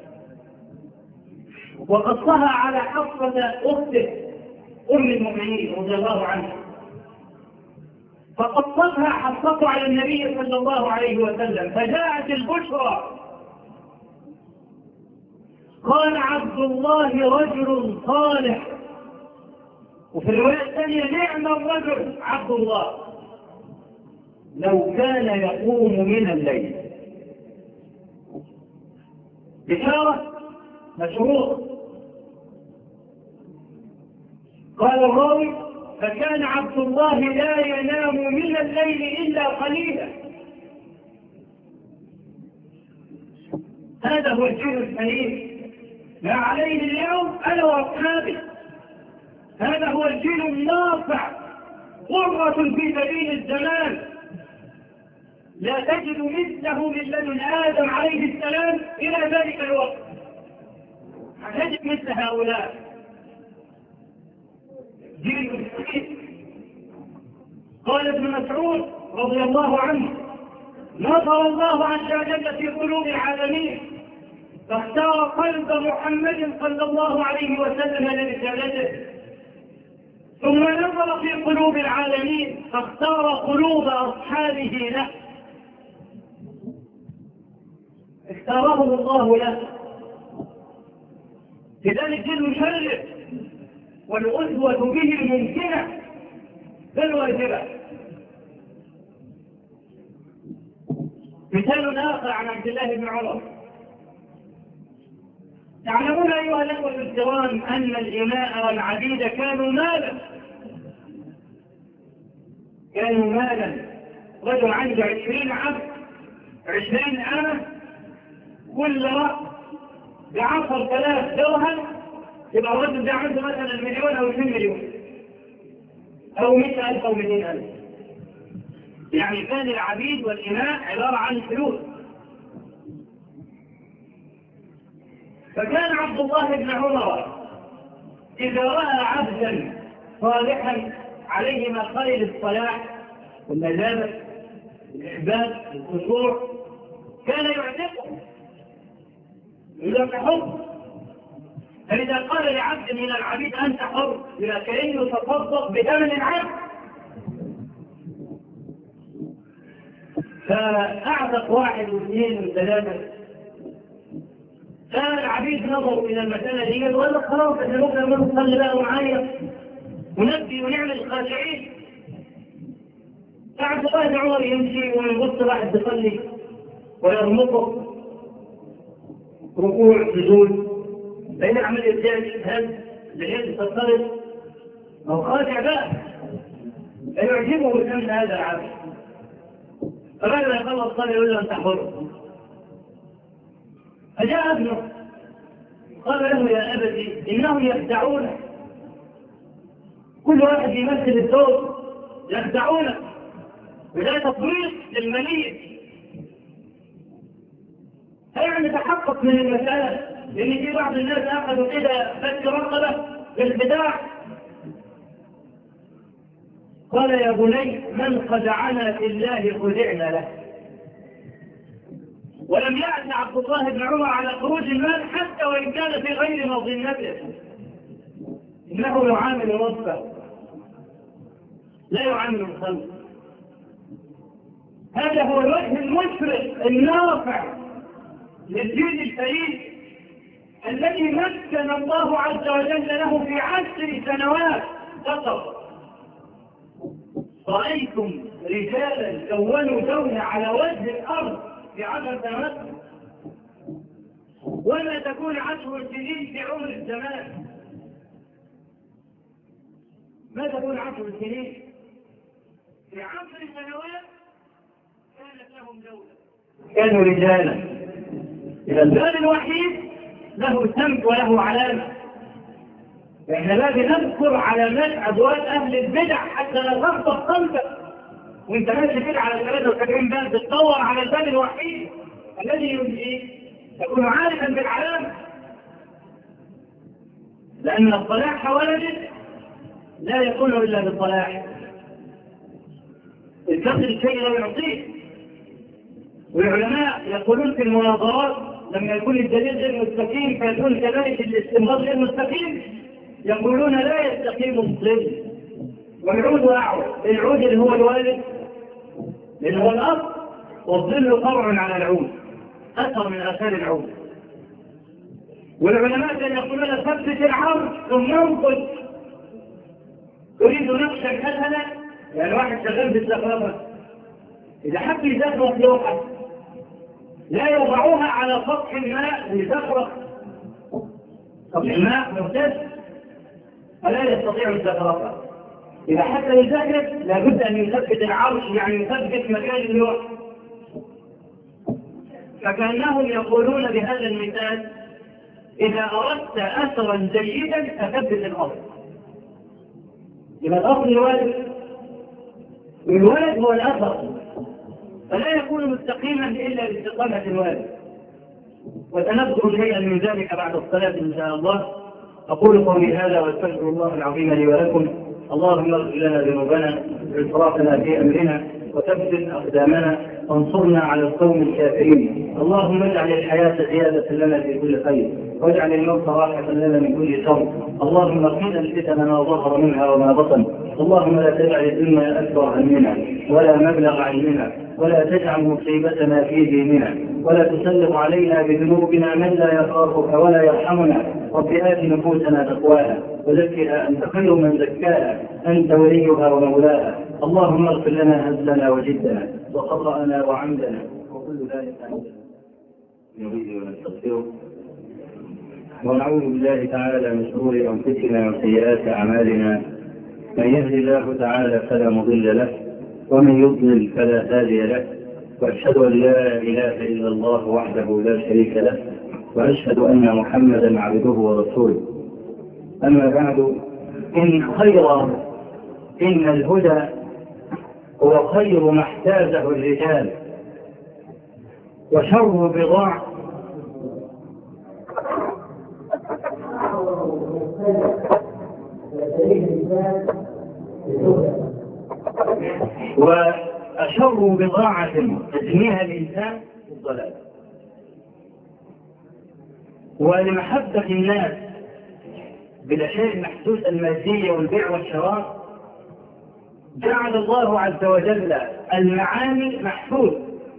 Speaker 1: وقصها على حفصة أخته أم المؤمنين رضي الله عنها، فقصتها حفصة على النبي صلى الله عليه وسلم، فجاءت البشرى قال عبد الله رجل صالح، وفي الرواية الثانية نعم الرجل عبد الله لو كان يقوم من الليل. بشارة مشروط. قال الراوي فكان عبد الله لا ينام من الليل إلا قليلا. هذا هو الجيل السليم ما عليه اليوم أنا وأصحابي. هذا هو الجيل النافع قرة في سبيل الزمان، لا تجد مثله من لدن آدم عليه السلام إلى ذلك الوقت. تجد مثل هؤلاء جيل السليم. قال ابن مسعود رضي الله عنه نظر الله عز وجل في قلوب العالمين فاختار قلب محمد صلى الله عليه وسلم لرسالته، ثم نظر في قلوب العالمين فاختار قلوب أصحابه له، اختارهم الله له. لذلك المشرف والأسوة به الممكنة بالواجبة. مثال آخر عن عبد الله بن عمر. تعلمون أيها الأخوة الكرام أن الإماء والعبيد كانوا مالا، كانوا مالا. رجل عنده عشرين عبد، عشرين أمة، كل رأس بعشر ثلاث درهم، يبقى الرجل ده عنده مثلا مليون أو اثنين مليون أو مئة ألف أو مئتين ألف. يعني كان العبيد والإماء عبارة عن فلوس. فكان عبد الله بن عمر إذا رأى عبدا صالحا عليه مخالب الصلاح والنجابة والإحباب والخشوع كان يعتقه إذا كحر. فإذا قال لعبد من العبيد أنت حر إذا كأنه تصدق بثمن العبد، فأعتق واحد واثنين وثلاثة، فالعبيد نظروا إلى المسألة دي وقال لك خلاص احنا ممكن نصلي بقى معايا ونبدي ونعمل خاشعين. فعبد الله بن عمر يمشي ويبص واحد يصلي ويرمقه ركوع سجود بين عملية الثاني هل بحيث تتصرف أو خاشع بقى فيعجبه بسمن هذا العبد. فبعد ما يخلص صلي يقول له أنت حر. فجاء ابنه قال له يا أبتي إنهم يخدعونك، كل واحد يمثل الدور يخدعونك، وده تطبيق للمليء. يعني تحقق من المسألة، لأن في بعض الناس أخذوا كده بس رقبة بالبداع. قال يا بني من خدعنا في الله خدعنا له. ولم يأت عبد الله بن عمر على خروج المال حتى وإن كان في غير مظنته، إنه يعامل نفسه لا يعامل الخلق. هذا هو الوجه المشرق النافع للدين الكريم الذي مكن الله عز وجل له في عشر سنوات فقط. رأيتم رجالا كونوا دولة على وجه الأرض في عشر سنوات، ولا تكون عشر سنين في عمر الزمان. ما تكون عشر سنين في عشر سنوات كانت لهم دولة، كانوا رجالا. إذا الباب الوحيد له سمت وله علامة. احنا لازم نذكر علامات أبواب أهل البدع حتى لا تخطف قلبك وانت ماشي كده على ثلاثة وسبعين باب تدور على الباب الوحيد الذي ينجي تكون عارفا بالعلامة. لأن الصلاح ولد لا يكون إلا بالصلاح، الكسر الشيء لا يعطيه. والعلماء يقولون في المناظرات لما يكون الدليل غير مستقيم فيكون كذلك الاستنباط غير مستقيم، يقولون لا يستقيم الظل والعود أعوج. العود اللي هو الوالد لأنه هو الأصل، والظل فرع على العود، أثر من آثار العود. والعلماء كانوا يقولون ثبت العرض ثم انقذ. تريد نقشا مثلا، يعني واحد شغال بالزخرفة إذا حب يزخرف لوحة لا يضعوها على سطح الماء لزخرف، سطح الماء مرتد فلا يستطيع الزخرفة. إذا حتى يزخرف لابد أن يثبت العرش، يعني يثبت مكان اللوحة. فكأنهم يقولون بهذا المثال إذا أردت أثرا جيدا فثبت الأرض. يبقى الأصل الوالد، والوالد هو الأثر، فلا يكون مستقيما إلا باستقامة الوالد. وسنذكر شيئا من ذلك بعد الصلاة إن شاء الله. أقول قولي هذا واستغفر الله العظيم لي ولكم. اللهم اغفر لنا ذنوبنا وإسرافنا في أمرنا وثبت أقدامنا وانصرنا على القوم الكافرين. اللهم اجعل الحياة زيادة لنا في كل خير واجعل الموت راحة لنا من كل شر. اللهم اقنا الفتن ما ظهر منها وما بطن. اللهم لا تجعل الدنيا أكبر همنا ولا مبلغ علمنا ولا تجعل مصيبتنا في ديننا ولا تسلط علينا بذنوبنا من لا يخافك ولا يرحمنا. رب آت نفوسنا تقواها وزكها أنت خير من زكاها أنت وليها ومولاها. اللهم اغفر لنا هزلنا وجدنا وخطأنا وعمدنا وكل ذلك نريد ونستغفره ونعوذ بالله تعالى من شرور أنفسنا وسيئات أعمالنا. من يهد الله تعالى فلا مضل له ومن يضلل فلا هادي له، وأشهد أن لا إله إلا الله وحده لا شريك له، وأشهد أن محمدا عبده ورسوله. أما بعد، إن خير إن الهدى هو خير ما احتاجه الرجال، وشر بضاعة وأشر بضاعة تجنيها الإنسان الضلال. ولمحبة الناس بالأشياء المحسوسة المادية والبيع والشراء جعل الله عز وجل المعاني محسوس،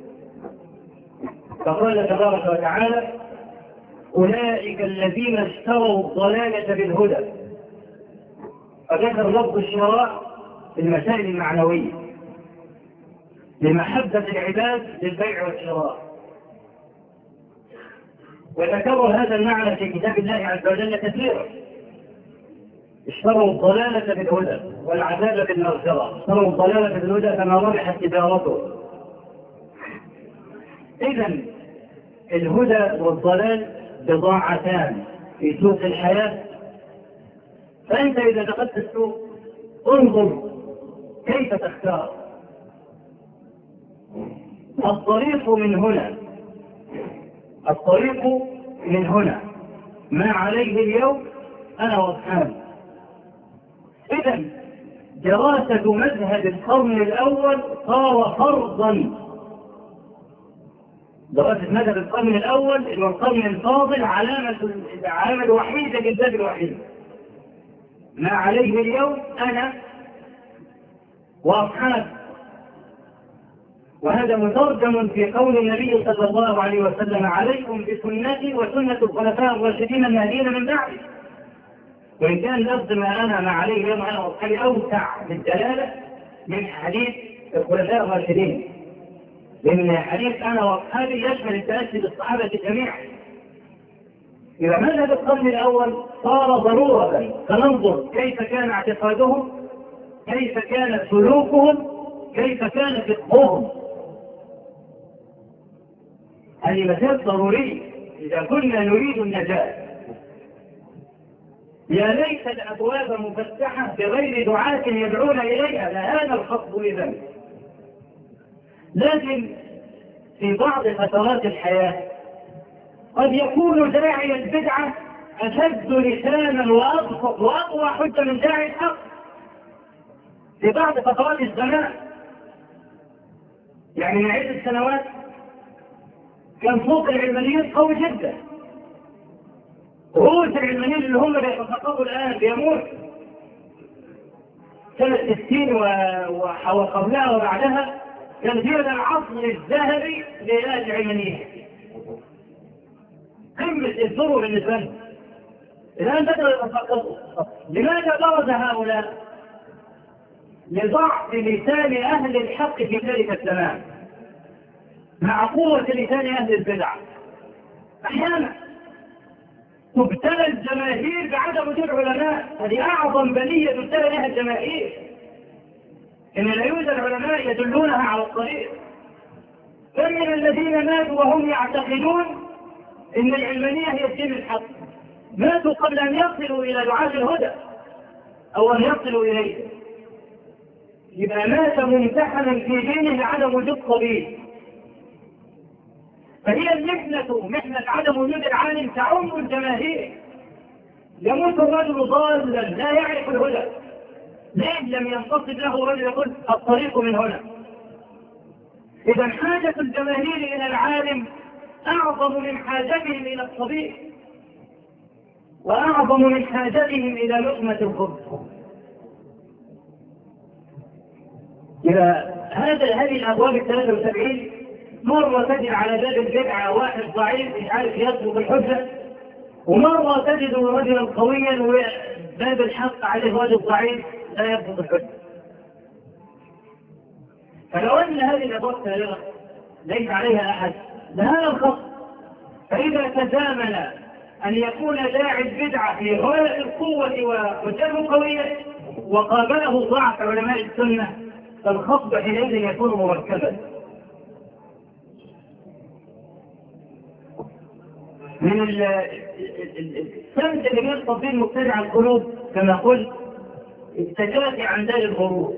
Speaker 1: فقال تبارك وتعالى: أولئك الذين اشتروا الضلالة بالهدى. فذكر لفظ الشراء في المسائل المعنوية لمحبة العباد للبيع والشراء، وذكروا هذا المعنى في كتاب الله عز وجل كثيرا. اشتروا الضلالة بالهدى والعذاب بالمغفرة. اشتروا الضلالة بالهدى فما ربحت تجارته. إذن الهدى والضلال بضاعتان في سوق الحياة، فأنت إذا دخلت السوق انظر كيف تختار. الطريق من هنا الطريق من هنا ما عليه اليوم أنا وأصحابي. إذن دراسة مذهب القرن الأول صار فرضا. دراسة مذهب القرن الأول والقرن الفاضل علامة العلامة الوحيدة للباب الوحيد ما عليه اليوم أنا وأصحابي. وهذا مترجم في قول النبي صلى الله عليه وسلم: عليكم بسنتي وسنة الخلفاء الراشدين المهديين من بعدي. وإن كان لفظ ما أنا ما عليه اليوم أنا وأصحابي أوسع بالدلالة من حديث الخلفاء الراشدين، لأن حديث أنا وأصحابي يشمل التأسي بالصحابة جميعا. إذا مذهب القرن الأول صار ضرورة، فننظر كيف كان اعتقادهم، كيف كان سلوكهم، كيف كان فقههم. هذه مسألة ضرورية إذا كنا نريد النجاة. يا ليت الأبواب مفتحة بغير دعاة يدعون إليها لهذا الخطب إذن. لكن في بعض فترات الحياة قد يكون داعي البدعة أشد لسانا وأضبط وأقوى حتى من داعي الحق في بعض فترات الزمان. يعني من عدة سنوات كان صوت العلمانيين قوي جدا، رؤوس العلمانيين اللي هم بيتثقفوا الآن بيموت سنة ستين وقبلها وبعدها، كان في العصر الذهبي للعلمانيين، قمة الذروة بالنسبة لهم. الآن بدأوا يتثقفوا. لماذا برز هؤلاء؟ لضعف لسان أهل الحق في ذلك الزمان مع قوة لسان أهل البدع. أحيانا تبتلى الجماهير بعدم وجود علماء، هذه أعظم بلية تبتلى لها الجماهير، إن لا يوجد علماء يدلونها على الطريق. فمن الذين ماتوا وهم يعتقدون إن العلمانية هي الدين الحق، ماتوا قبل أن يصلوا إلى دعاة الهدى أو أن يصلوا إليه. يبقى مات ممتحنا في دينه لعدم وجود طبيب. فهي المحنة محنة عدم وجود العالم تعم الجماهير. يموت الرجل ضالا لا يعرف الهدى، ليه لم ينتصب له رجل يقول الطريق من هنا؟ إذا حاجة الجماهير إلى العالم أعظم من حاجتهم إلى الطبيب، وأعظم من حاجتهم إلى لقمة الخبز. إذا هذا هذه الأبواب الثلاثة وسبعين مرة تجد على باب البدعة واحد ضعيف مش عارف يطلب الحجة، ومرة تجد رجلا قويا وباب الحق عليه رجل ضعيف لا يطلب الحجة. فلو أن هذه الأبواب الثلاثة ليس عليها أحد لهذا الخط، فإذا تزامن أن يكون داعي البدعة في غاية القوة وحجته قوية وقابله ضعف علماء السنة، فالخطب حينئذ يكون مركبا. من السمت اللي بيخطب فيه المبتدع القلوب كما قلت التجافي عن دار الغرور،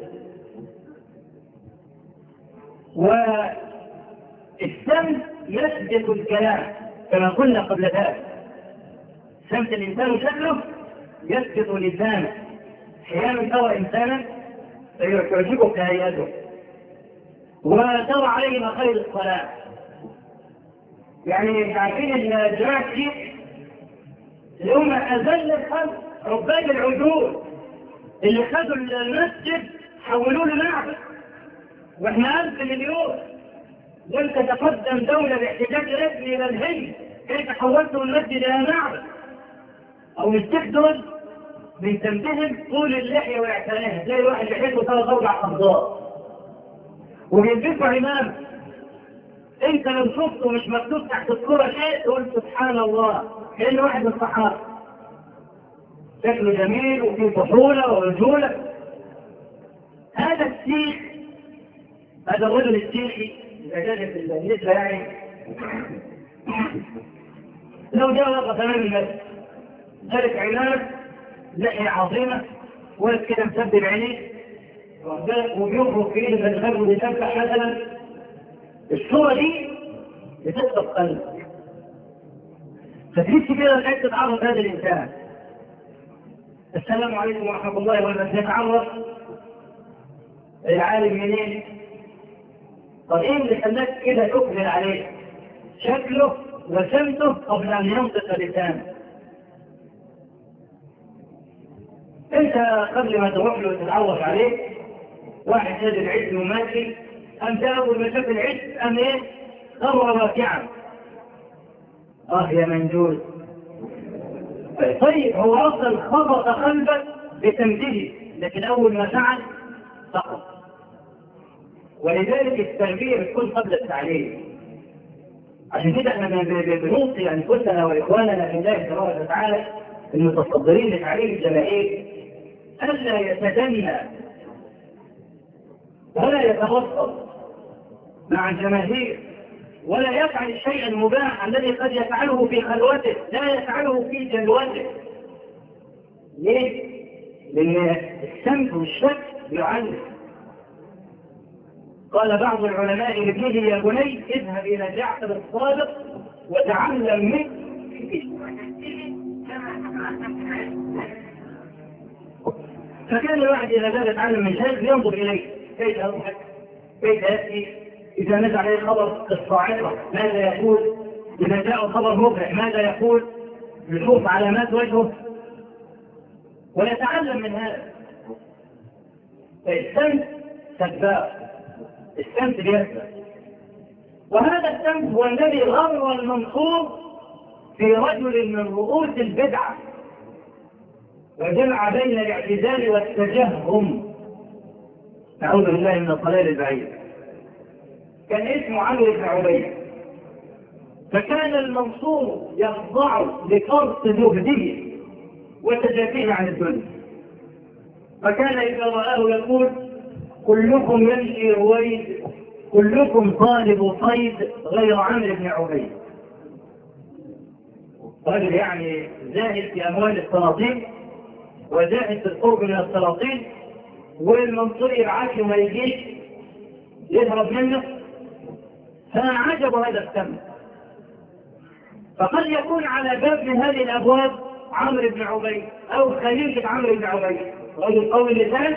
Speaker 1: والسمت يثبت الكلام كما قلنا قبل ذلك. سمت الإنسان شكله يثبت لسانه، حيانا ترى إنسانا فيعجبك هيئته وترى عليه مخيل الصلاة. يعني عارفين الجماعة دي اللي هم أذل الخلق عباد العجول اللي خدوا المسجد حولوه لمعبد، واحنا ألف مليون، وانت تقدم دولة باحتجاج رسمي إلى الهند، كيف حولتوا المسجد إلى معبد؟ أو مستخدم من تنبهم طول اللحية واعتناها زي الواحد يحيطه ثلاث أربع أفضاء وبيلبسوا عمام. انت لو شفته مش مكتوب تحت الصورة شيء تقول سبحان الله، كأن واحد من الصحابة شكله جميل وفيه طحولة ورجولة. هذا الشيخ، هذا الرجل الشيخي بالنسبة يعني لو جاء وقف امام المسجد ذلك عمامة لحية عظيمة ولد كده مسبب عينيه وبيخرج في ايده الغرب وبيسبح مثلا، الصورة دي بتسقط قلبك، فتحس كده انك تتعرض هذا الانسان. السلام عليكم ورحمة الله وبركاته، نتعرف العالم منين؟ طب ايه اللي خلاك كده تقبل عليه؟ شكله وسمته قبل ان ينطق لسانه. انت قبل ما تروح له وتتعرف عليه واحد سيد العلم وماشي، أنت أول ما شاف العلم أم إيه؟ قرر راكعا. آه يا منجول. طيب هو أصلا خبط قلبك بتمديده، لكن أول ما فعل سقط. ولذلك التربية بتكون قبل التعليم. عشان كده احنا بنوصي أنفسنا وإخواننا في الله تبارك وتعالى المتصدرين لتعليم الجماهير ألا يتدنى ولا يتوسط مع الجماهير، ولا يفعل الشيء المباح الذي قد يفعله في خلوته لا يفعله في جلوته. ليه؟ لأن السمت والشك يعلم. قال بعض العلماء لابنه يا بني اذهب إلى جعفر الصادق وتعلم منه. فكان الواحد إذا بدأ يتعلم من شيء ينظر إليه كيف يضحك، كيف يأتي، إذا نزل عليه خبر الصاعقة ماذا يقول؟ إذا جاء خبر مفرح ماذا يقول؟ يشوف علامات وجهه ويتعلم من هذا. السمت سباق، السمت بيسبق، وهذا السمت هو الذي غر المنصور في رجل من رؤوس البدعة وجمع بين الاعتزال والتجهم، نعوذ بالله من الضلال البعيد. كان اسمه عمرو بن عبيد، فكان المنصور يخضع لفرط زهده وتجافيه عن الدنيا، فكان إذا رآه يقول كلكم يمشي رويد كلكم طالب صيد غير عمرو بن عبيد. رجل يعني زاهد في أموال السلاطين وزاهد في القرب من السلاطين، والمنصور يبعث له ما يجيش يهرب منه، فعجب هذا السمت. فقد يكون على باب من هذه الأبواب عمرو بن عبيد أو خليفة عمرو بن عبيد، رجل قوي اللسان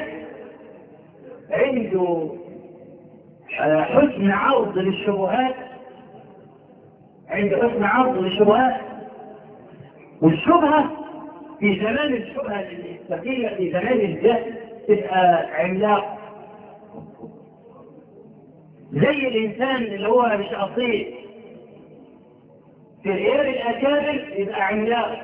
Speaker 1: عنده حسن عرض للشبهات، عنده حسن عرض للشبهات. والشبهة في زمان الشبهة الثقيلة في زمان الجهل تبقى عملاق، زي الإنسان اللي هو مش أصيل في غياب الأكابر يبقى عملاق.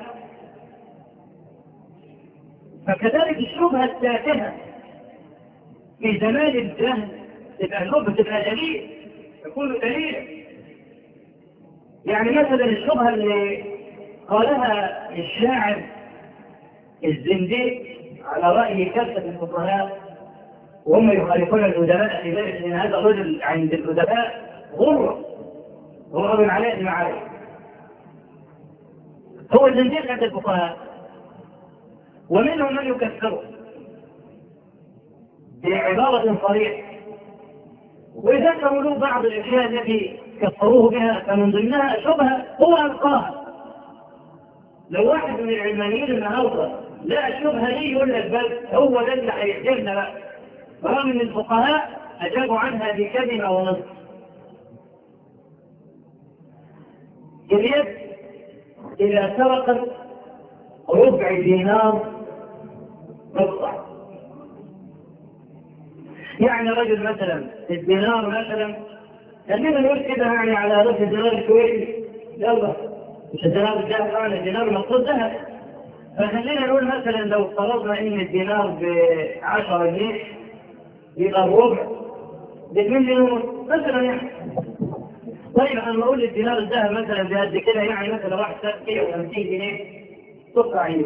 Speaker 1: فكذلك الشبهة التافهة في زمان الجهل تبقى شبهة، تبقى دليل، يكون دليل. يعني مثلا الشبهة اللي قالها الشاعر الزنديق على رأي كافة الفقهاء وهم يخالفون الأدباء في ذلك، أن هذا الرجل عند الأدباء غر غر من عليه المعارف، هو الزنديق عند الفقهاء، ومنهم من يكفره بعبارة صريحة، وذكروا له بعض الأشياء التي كفروه بها، فمن ضمنها شبهة هو ألقاها. لو واحد من العلمانيين النهارده لا شبهة ليه يقول لك بل هو ده اللي هيحجبنا بقى، رغم ان الفقهاء اجابوا عنها بكلمة ونصف. اليد اذا سرقت ربع دينار تقطع، يعني رجل مثلا الدينار مثلا خلينا نقول كده يعني على راس الدينار الكويتي، يلا مش الدينار الذهب، يعني الدينار المقصود ذهب، فخلينا نقول مثلا لو افترضنا ان الدينار ب عشرة جنيه يبقى الربع ب اثنين جنيه مثلا يعني. طيب انا بقول الدينار الذهب مثلا بقد كده، يعني مثلا واحد سرق مئة وخمسين جنيه تقطع يده،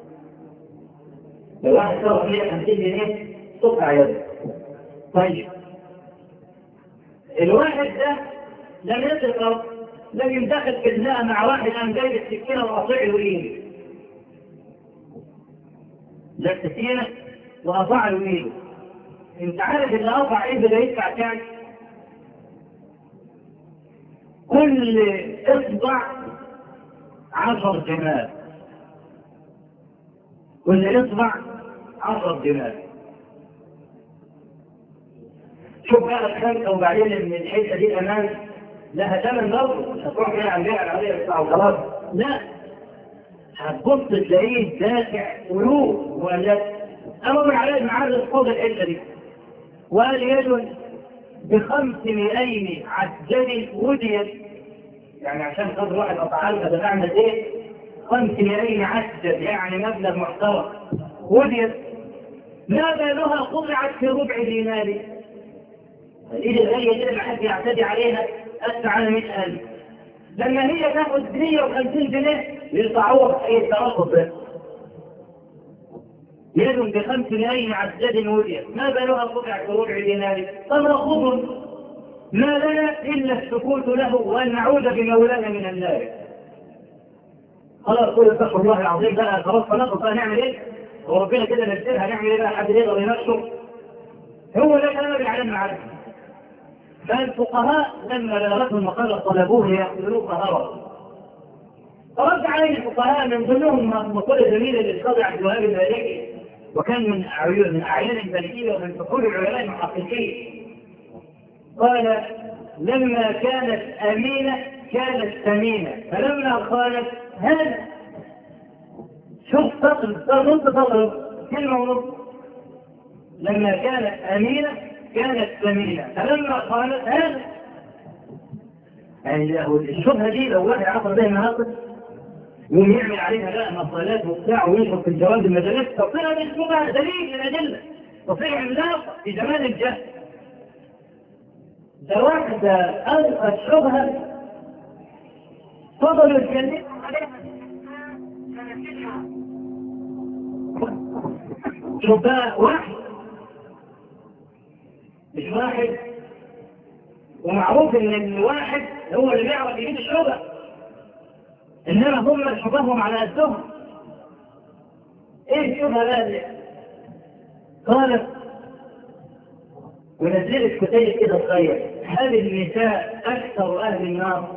Speaker 1: لو واحد سرق مئة وخمسين جنيه تقطع يده. طيب الواحد ده لم يسرق، لم يدخل في الزنا مع واحد قام جايب السكينه وقاطع له ايده، ده السكينه وقاطع له ايده. انت عارف اللي قاطع ايده ده يدفع كام؟ كل اصبع عشر جمال، كل اصبع عشر جمال. شوف بقى الخمسه وبعدين ان الحته دي امان لها ثمن برضه، مش هتروح كده على البيع العاديه بتاع وخلاص، لا هتبص تلاقيه دافع قلوب ولا امر عليه المعارض فوق الحته دي. وقال يد بخمسمائين عجل وديت، يعني عشان خاطر واحد قطع له ده معنى ايه؟ خمسمائين عجل يعني مبلغ محترم وديت، ما بالها قطعت في ربع دينار. الايد الغاليه دي لما حد يعتدي عليها ادفع على مئة ألف، لما هي تاخد مئة وخمسين جنيه يقطعوها في الترقب ده. يد بخمسمائين عجل وديت ما بالها قطعت في ربع دينار، فما خضر ما لنا الا السكوت له وان نعود بمولانا من النار. خلاص قول اتقوا الله العظيم بقى، خلاص خلاص هنعمل ايه؟ وربنا كده نرسلها نعمل ايه بقى؟ حد يقدر يناقشه؟ هو ده كلام العلم عارف. فالفقهاء لما بلغتهم المقالة طلبوه يأكلوه قهرا، فرد عليه الفقهاء من ضمنهم مقولة جميلة للقاضي عبد الوهاب المالكي، وكان من أعيان من أعيان المالكية ومن فقول العلماء المحققين، قال لما كانت أمينة كانت ثمينة، فلما خانت هذا. شوف سطر نص سطر كلمة ونص. لما كانت أمينة كانت ثمينة، فلما خانت هذا. يعني الشبهة دي لو واحد عقل بها مناقص يوم يعمل عليها بقى مقالات وبتاع ويشرب في الجواد المجالات، تصير هذه الشبهة دليل من الأدلة، تصير عملاقة في زمان الجهل. ده واحدة ألقى الشبهة فضلوا يتكلموا عليها. شوف بقى واحد مش واحد، ومعروف ان الواحد هو اللي بيعرف يجيب الشبهة، انما هم شبههم على قدهم. ايه الشبهة بقى؟ قالت ونزلت كتيب كده صغير: هل النساء اكثر اهل النار؟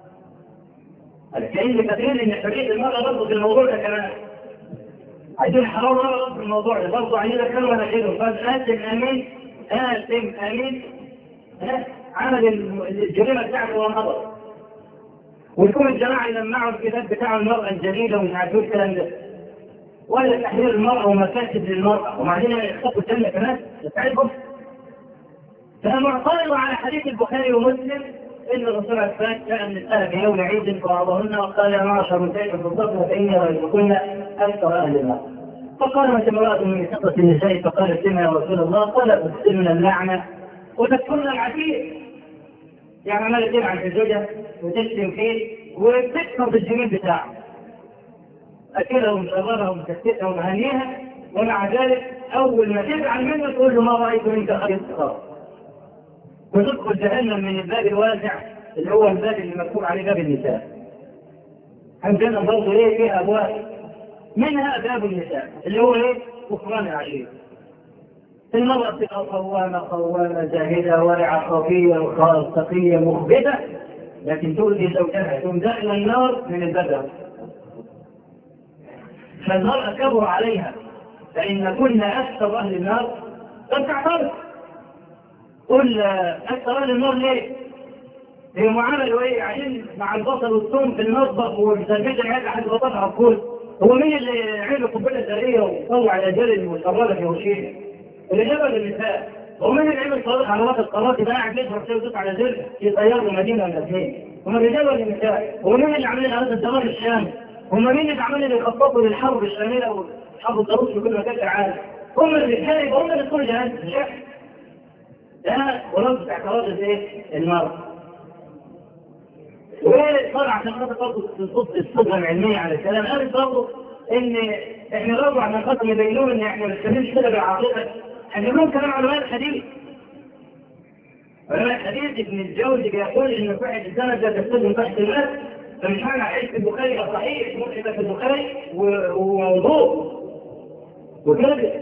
Speaker 1: كأن فاكرين ان حرية المرأة برضه في الموضوع ده كمان، عايزين حرام مرة في الموضوع ده برضه، عايزين يتكلموا على كده. قال آثم أمين آثم أمين عمل الجريمة بتاعته ونظر، ويكون الجماعة يلمعوا الكتاب بتاع المرأة الجديدة ومش عارفين الكلام ده، ولا تحرير المرأة ومكاسب للمرأة، وبعدين يخطوا الجنة كمان يستعيبهم. فمعترض على حديث البخاري ومسلم ان الرسول عليه الصلاه والسلام كان النساء في يوم عيد فوعظهن وقال: يا معشر النساء في الصف فاني رايتكن اكثر اهل النار. فقامت امراه من سقط النساء فقالت: لما يا رسول الله؟ قال: تكثرن اللعنه وتكثرن العتيق. يعني عماله تلعن في زوجها وتشتم فيه وتكسر بالجميل بتاعه، اكلها ومشربها ومكسرها ومهنيها، ومع ذلك اول ما تزعل منه تقول له: ما رايت منك خير خالص. وتدخل جهنم من الباب الواسع اللي هو الباب اللي مكتوب عليه باب النساء. عندنا برضه ايه فيها ابواب، منها باب النساء اللي هو ايه؟ كفران العشير. المرأة تبقى قوامة قوامة زاهدة ورعة خفية وخاصقية مخبتة، لكن تؤذي زوجها ثم داخل النار من الباب. فالمرأة كبر عليها، فإن كنا أكثر أهل النار. قد تعترض قل أكثر أهل النار ليه؟ هي معاملة ايه؟ عشان مع البصل والثوم في المطبخ والزنجة العيال لحد بطلها الكل. هو مين اللي عمل قنبلة ذرية وطلع الأجيال المشربة في هيروشيما؟ اللي جبل النساء. هو مين اللي عمل صواريخ على وقت القارات ده قاعد يضرب سيوزات على زر يطيروا مدينة ولا اثنين؟ هم اللي جبل النساء. هو مين اللي عمل هذا الدمار الشامل؟ هم مين اللي عمل اللي يخططوا للحرب الشاملة وحرب الضروس في كل مكان في العالم؟ هم اللي كانوا هم اللي كل جهاز الشعب. ده ورد اعتراض الايه؟ المرأة. وطبعا عشان خاطر برضه تنصب الصدمه العلميه على الكلام، قالت برضه ان احنا برضه عشان خاطر يبينون ان احنا ما بنتكلمش كده بالعاطفه، احنا لهم كلام علماء الحديث. علماء الحديث ابن الجوزي بيقول ان صحه السند لا تستلزم صحه الناس، فمش معنى حديث البخاري صحيح ممكن يبقى في البخاري وموضوع وكذب.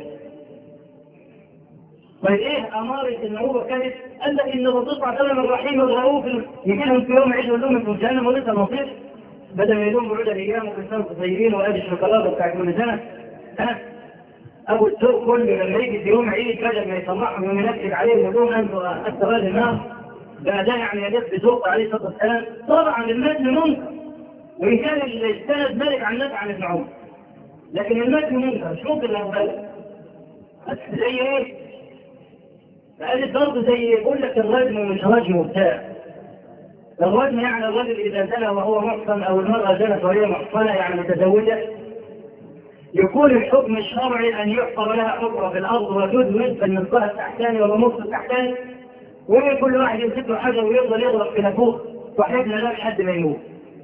Speaker 1: طيب ايه اماره ان هو كانت؟ قال لك ان الرسول صلى الله عليه وسلم الرحيم الرؤوف يجي لهم في يوم عيد يقول لهم انتم جهنم ولسه نصيب، بدل ما يلوم بعود الايام وكل سنه طيبين وادي الشوكولاته بتاع كل سنه. ها ابو السوق كله لما يجي في يوم عيد بدل ما يطلعهم وينكد عليهم يقول لهم انتم اكثر اهل النار، ده ده يعني يلف بسوق عليه الصلاه والسلام. طبعا المتن منكر، وان كان السند مالك عن نفع عن ابن عمر، لكن المتن منكر مش ممكن له بلد. زي ايه؟ فقالت برضه زي يقول لك الرجم ومش رجم وبتاع. الرجم يعني الرجل اذا زنى وهو محصن او المراه زنت وهي محصنه يعني متزوجه، يكون الحكم الشرعي ان يحفر لها حفره في الارض وتدمج فالنصها التحتاني والنص التحتاني، وكل واحد يمسك له حجر ويفضل يضرب في نافوخ وحيدنا له لحد ما يموت.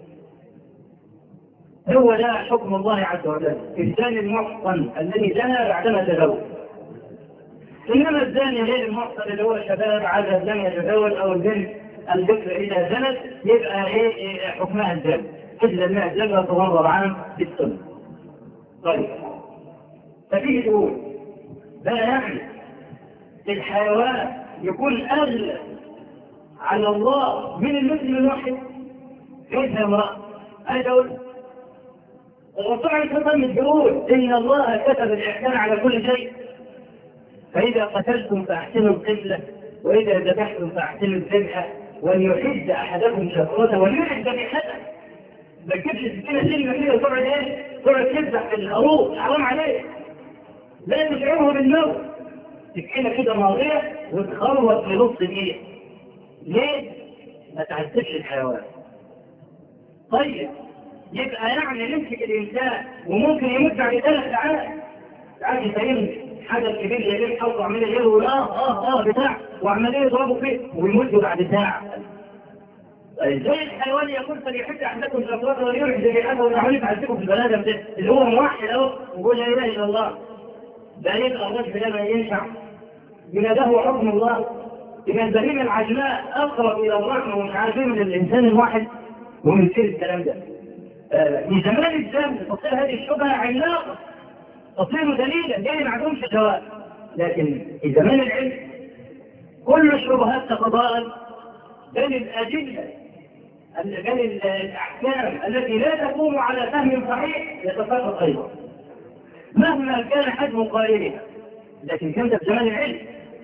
Speaker 1: هو ده حكم الله عز وجل في الزاني المحصن الذي زنى بعدما تزوج. إنما الزاني غير المحصن اللي هو شباب عدد لم يتزوج أو البنت البكر إذا زنت يبقى إيه, إيه حكمها الزنا، إلا الماء الزنا تغرر عام بالسنة. طيب فتيجي تقول لا يعني الحيوان يكون أغلى على الله من المسلم الواحد؟ كيف يا امرأة؟ أنا أقول الرسول عليه الصلاة والسلام يقول إن الله كتب الإحسان على كل شيء، فإذا قتلتم فأحسنوا القتلة وإذا ذبحتم فأحسنوا الذبحة وليحد أحدكم شفرته وليحد ذبيحته. ما تجيبش سكينة سلمة كده وتقعد إيه؟ تقعد تذبح في الخروف، حرام عليك. لا تشعره بالموت. سكينة كده ماضية وتخرط في نص دقيقة. ليه؟ ما تعذبش الحيوان. طيب يبقى يعني نمسك الإنسان وممكن يموت بعد ثلاث ساعات. ساعات يسيرني حاجة كبيرة يجيب حوض وعملية يجيب اه اه اه بتاع وعملية يضربه فيه ويموت بعد ساعة. زي الحيوان يقول فليحد أحدكم شفرته وليحد ذبيحته ويعمل تعذبه في البني آدم اللي هو موحد أهو ويقول لا إله إلا الله. ده يبقى الرجل لما ينفع بناداه حكم الله. إذا البهيمة العجلاء أقرب إلى الرحمة ومش عارفين من الإنسان الواحد ومن سير الكلام ده. في زمان الزمن تصير هذه الشبهة علاقة تصير دليلا يعني ما عندهمش جواب. لكن في زمان العلم كل الشبهات تتضاءل بين الأدلة بين الأحكام التي لا تقوم على فهم صحيح يتفرق أيضا مهما كان حجم قائلها. لكن كانت في زمان العلم.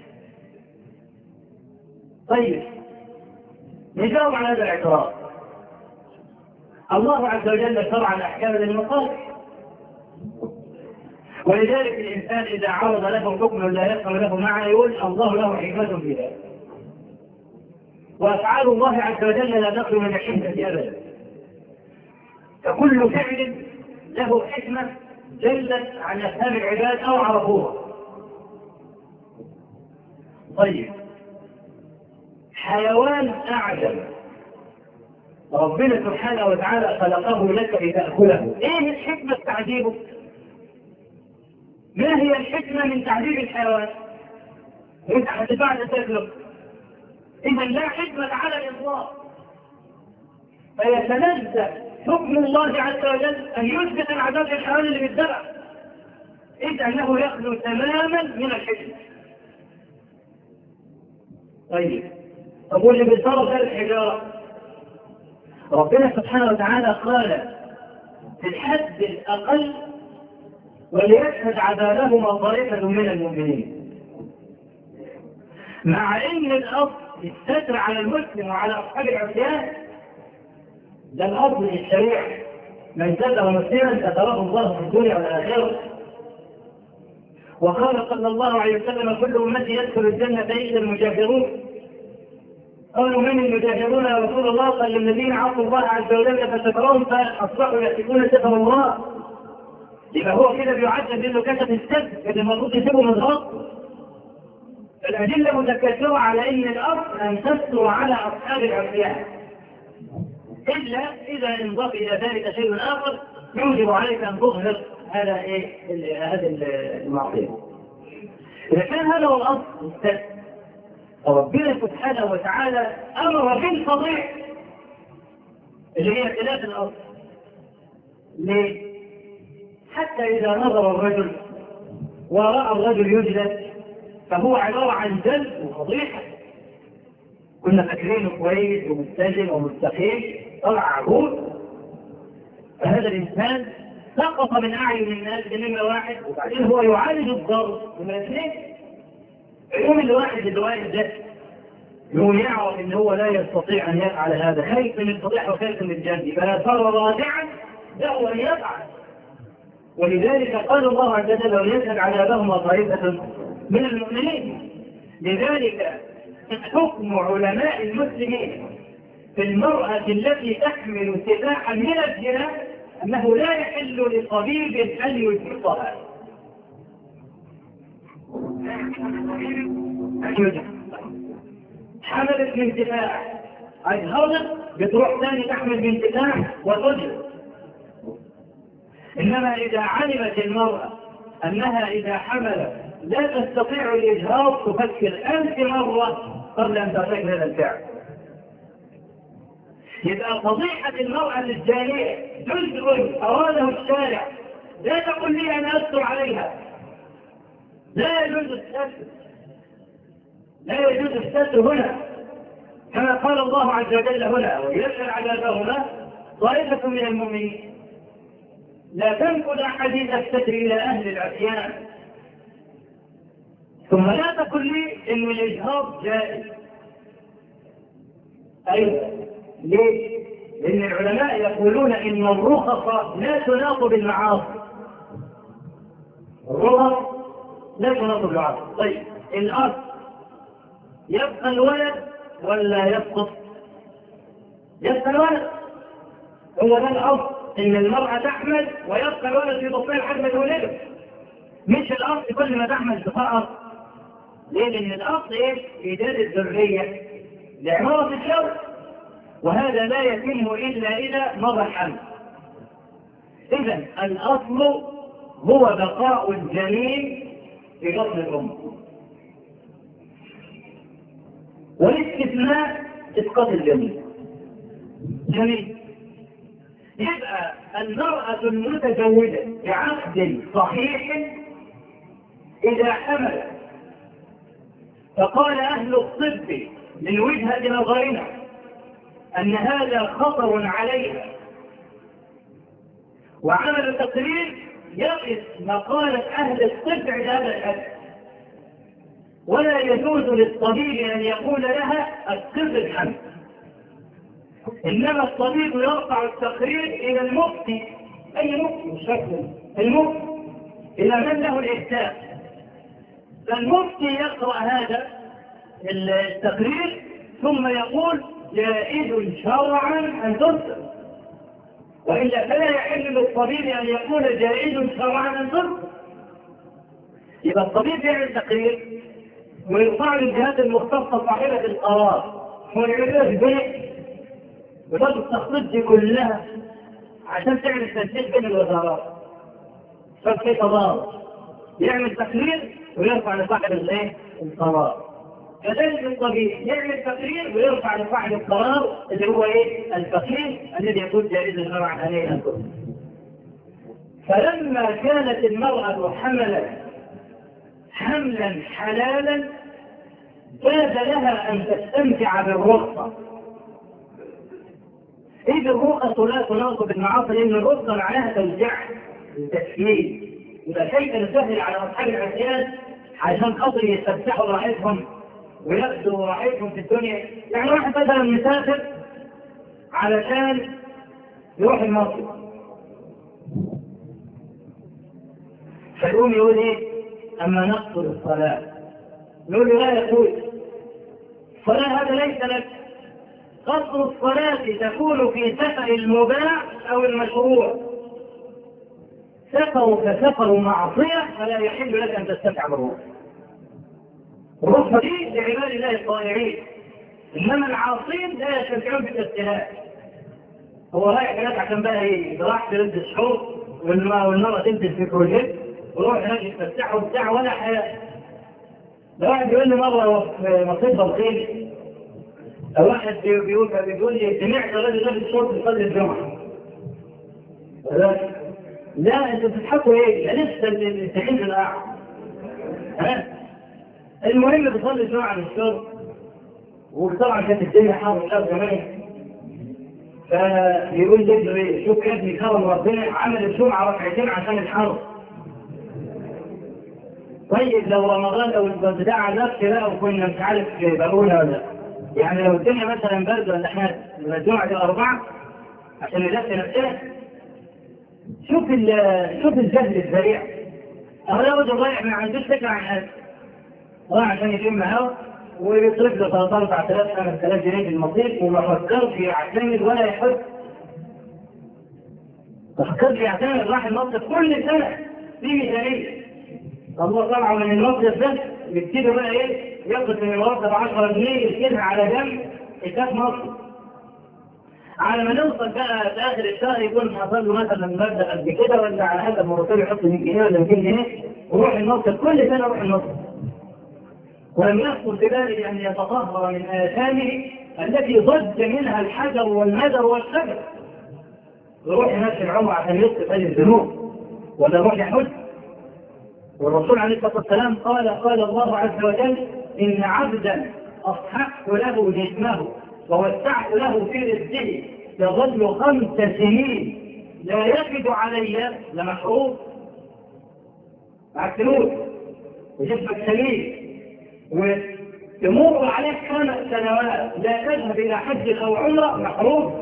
Speaker 1: طيب نجاوب على هذا الاعتراض. الله عز وجل شرع الأحكام للمصالح، ولذلك الإنسان إذا عرض له حكم لا يفهم له معنى يقول الله له حكمة في ذلك. وأفعال الله عز وجل لا تخلو من الحكمة أبدا. فكل فعل له حكمة دلت على أفهام العباد أو عرفوها. طيب حيوان أعجب ربنا سبحانه وتعالى خلقه لك لتأكله، إيه الحكمة في تعذيبه؟ ما هي الحكمة من تعذيب الحيوان؟ وانت هتبعد تاكله. إذا لا حكمة على الإطلاق. فيتنزل حكم الله عز وجل أن يثبت العذاب للحيوان اللي بالذبح، إذ أنه يخلو تماما من الحكمة. طيب طب واللي بالضرب ده الحجارة؟ ربنا سبحانه وتعالى قال في الحد الأقل وليشهد عذابهما طائفة من المؤمنين، مع ان الاصل الستر على المسلم وعلى اصحاب العصيان. ده الاصل الشريعه، من ستر مسلما ستره الله في الدنيا والاخره. وقال صلى الله عليه وسلم كل امتي يدخل الجنه الا المجاهرون. قالوا من المجاهرون يا رسول الله؟ قال الذين عصوا الله عز وجل فسترهم فاصبحوا يحسبون ستر الله. يبقى هو كده بيعذب انه كشف السد، كان المفروض يسيبه من الغض. الأدلة متكاثرة على أن الأصل أن تستر على أصحاب العصيان، إلا إذا انضاف إلى ذلك شيء آخر يوجب عليك أن تظهر هذا إيه هذا المعصية. إذا كان هذا هو الأصل الستر، ربنا سبحانه وتعالى أمر بالفضيح اللي هي خلاف الأصل. ليه؟ حتى إذا نظر الرجل ورأى الرجل يجلد فهو عبارة عن جلد وفضيحة. كنا فاكرينه كويس ومتزن ومستقيم، طلع عجوز. فهذا الإنسان سقط من أعين الناس بنمرة واحد، وبعدين هو يعالج الضرب بنمرة اثنين. اليوم الواحد اللي واقف ده يوم يعرف ان هو لا يستطيع ان يفعل هذا، خايف من الفضيحة وخايف من الجلد، فلا صار راجعا له ان يفعل. ولذلك قال الله عز وجل وليشهد عذابهما طائفة من المؤمنين. لذلك حكم علماء المسلمين في المرأة التي تحمل سلاحا من الزنا أنه لا يحل لطبيب أن يجلطها. حملت من سلاح، أجهرت بتروح ثاني تحمل من سلاح وتجلط. إنما إذا علمت المرأة أنها إذا حملت لا تستطيع الإجهاض تفكر ألف مرة قبل أن ترتكب هذا الفعل. يبقى فضيحة المرأة الزانية جزء أراده الشارع، لا تقل لي أنا أستر عليها. لا يجوز الستر، لا يجوز الستر هنا، كما قال الله عز وجل هنا ويشهد عذابهما طائفة من المؤمنين. لا تنقل حديث الستر إلى أهل العصيان. ثم لا تقل لي إن الإجهاض جائز. أيضا. ليه؟ لأن العلماء يقولون إن الرخص لا تناط بالمعاصي. الرخص لا تناط بالمعاصي. طيب الأصل يبقى الولد ولا يسقط؟ يبقى الولد. هو ده الأصل، إن المرأة تحمل ويبقى الولد في بطنها لحد ما تولده. مش الأصل كل ما تحمل تسقط. ليه؟ لأن الأصل إيه؟ إيجاد الذرية لعمارة الشر، وهذا لا يتم إلا إذا مضى الحمل. إذن الأصل هو بقاء الجنين في بطن الأم، والاستثناء إسقاط الجنين. جميل. يبقى المرأة المتزوجة بعقد صحيح إذا حملت فقال أهل الطب من وجهة نظرنا أن هذا خطر عليها وعمل تقرير يقف مقالة أهل الطب عند هذا الحد، ولا يجوز للطبيب أن يقول لها اسقط الحمل، إنما الطبيب يرفع التقرير إلى المفتي، أي مفتي بشكل المفتي إلى من له الإفتاء، فالمفتي يقرأ هذا التقرير ثم يقول جائز شرعا أن ترسل، وإلا فلا يحل للطبيب أن يقول جائز شرعا أن ترسل. يبقى الطبيب يعمل تقرير ويرفع للجهات المختصة صاحبة القرار ويعملها في بيت وتاخد التخطيط دي كلها عشان تعمل تنسيق بين الوزارات، ففي تضارب يعمل تقرير ويرفع لصاحب الايه القرار. كذلك الطبيب يعمل تقرير ويرفع لصاحب القرار اللي هو ايه الفقيه الذي يكون جائزا شرعا عليه الكل. فلما كانت المرأة حملت حملا حلالا جاز لها ان تستمتع بالرخصة. إذ الرخص لا تناط بالمعاصي، لأن الرخصة معناها توزيع التسهيل، يبقى كيف نسهل على أصحاب العصيان عشان خاطر يستمتعوا راحتهم ويأخذوا راحتهم في الدنيا. يعني واحد مثلا مسافر علشان يروح المصيف، فيقوم يقول إيه؟ أما نقصر الصلاة، يقول له لا يقول الصلاة هذا ليس لك، قصر الصلاة تكون في سفر المباح أو المشروع. سفر كسفر معصية فلا يحل لك أن تستمتع بالرخصة. الرخصة دي لعباد الله الطائعين، إنما العاصين لا يستمتعون بالتسهيلات. هو رايح هناك عشان بقى ايه؟ راح تلبس الشهور والمرة تلبس في بروجيت وروح هناك يتفسحوا وبتاع ولا حياة. ده واحد بيقول لي مرة في مصيف بلقيس، واحد بيقول بيقول لي سمعت الراجل لابس شورت يصلي الجمعة. لا انتوا بتضحكوا ايه؟ لسه الامتحان القاعد. ها؟ المهم بيصلي الجمعة عن الشورت، وطبعا كانت الدنيا حر وشاب كمان. فبيقول لي شوف يا ابني كرم ربنا عمل الجمعة ركعتين عشان الحر. طيب لو رمضان او البداع على نفسي بقى وكنا مش عارف بقولها ولا يعني لو الدنيا مثلا برد ولا احنا الجمعة الأربعة عشان ندفع نفسنا. شوف شوف الجهل السريع. أولا وجه ضايع ما عندوش فكرة عن هذا. ضايع عشان يتم هوا ويصرف له ثلاثة أربعة آلاف خمسة آلاف جنيه في المصيف وما فكرش يعتمد ولا يحب. ما فكرش يعتمد راح المصيف كل سنة في ميزانية. الله طبعا من المصيف ده يبتدي بقى ايه؟ ياخد من المرتب عشرة جنيه يسكنها على جنب حساب مصر. على ما نوصل بقى في اخر الشهر يكون حصل له مثلا مبلغ قد كده ولا على هذا المرتب يحط مية جنيه ولا ميتين جنيه ويروح المصر كل سنه يروح المصر. ولم يخطر بباله ان يتطهر من اثامه التي ضج منها الحجر والمدر والشجر. يروح هناك العمر عشان يصرف هذه الذنوب ولا يروح يحج. والرسول عليه الصلاة والسلام قال قال الله عز وجل إن عبدا أصححت له جسمه ووسعت له في رزقه يظل خمس سنين لا يجد علي لمحروف مع الفلوس وجسمك سليم يمر عليك خمس سنوات لا تذهب إلى حج أو عمرة محروم.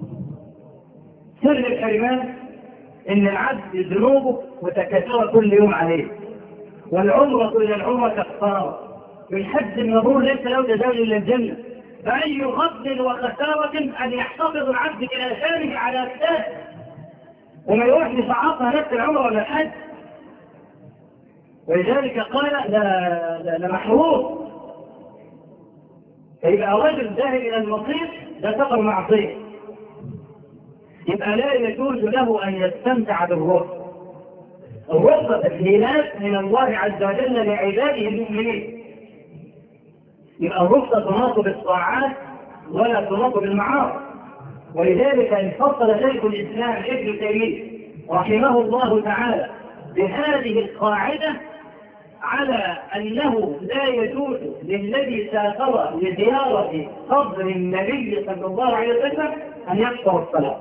Speaker 1: سر الحرمان إن العبد ذنوبه متكاثرة كل يوم عليه، والعمرة إلى العمرة كفارة، بالحج المبرور ليس له جزاء إلا الجنة. فأي غض وخسارة أن يحتفظ العبد بآثامه على أكتافه وما يروح لصعاقها نفس العمرة ولا الحج. ولذلك قال لا لمحروم. فيبقى رجل ذاهب إلى المصير لا تقر معصية، يبقى لا يجوز له أن يستمتع بالرخصة. الرخصة تسهيلات من الله عز وجل لعباده المؤمنين. يبقى الرخصة تناط بالطاعات ولا تناط بالمعاصي. ولذلك انفصل شيخ الإسلام ابن تيمية رحمه الله تعالى بهذه القاعدة على أنه لا يجوز للذي سافر لزيارة قبر النبي صلى الله عليه وسلم أن يقصر الصلاة،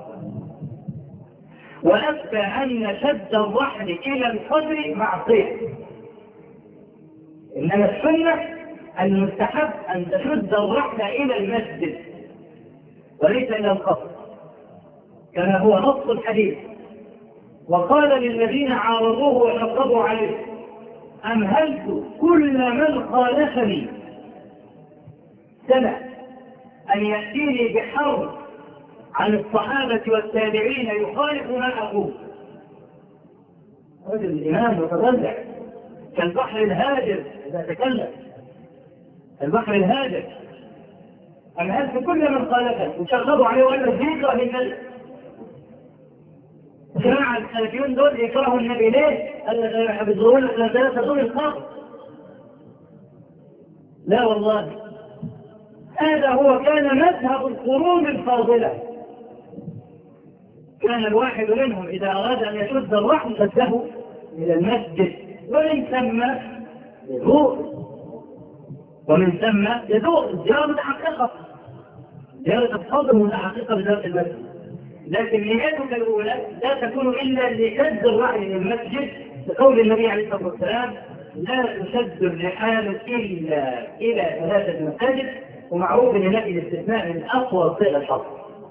Speaker 1: وأثبت أن شد الرحل إلى القبر معصية. إنما السنة المستحب أن تشد الرحل إلى المسجد وليس إلى القبر كما هو نص الحديث. وقال للذين عارضوه وشقبوا عليه أمهلت كل من خالفني سنة أن يأتيني بحرب عن الصحابة والتابعين يخالف ما أقول. رجل الإمام متضلع كالبحر الهاجر إذا تكلم، البحر الهاجر. أمهلت كل من خالفني وشقبوا عليه وأن الذكر للنبي. جماعة السلفيون دول يكرهوا النبي ليه؟ قال لك يحفظون لا ثلاثة القبر. لا والله، هذا هو كان مذهب القرون الفاضلة. كان الواحد منهم إذا أراد أن يشد الرحل شده إلى المسجد، ومن ثم يدور ومن ثم يدور زيارة متحققة، زيارة القبر متحققة بذات المسجد. لكن نيتك الأولى لا تكون إلا لشد الرحل إلى المسجد، بقول النبي عليه الصلاة والسلام لا تشد الرحال إلا إلى ثلاثة مساجد، ومعروف أن هذه الاستثناء من أقوى صيغ الحصر.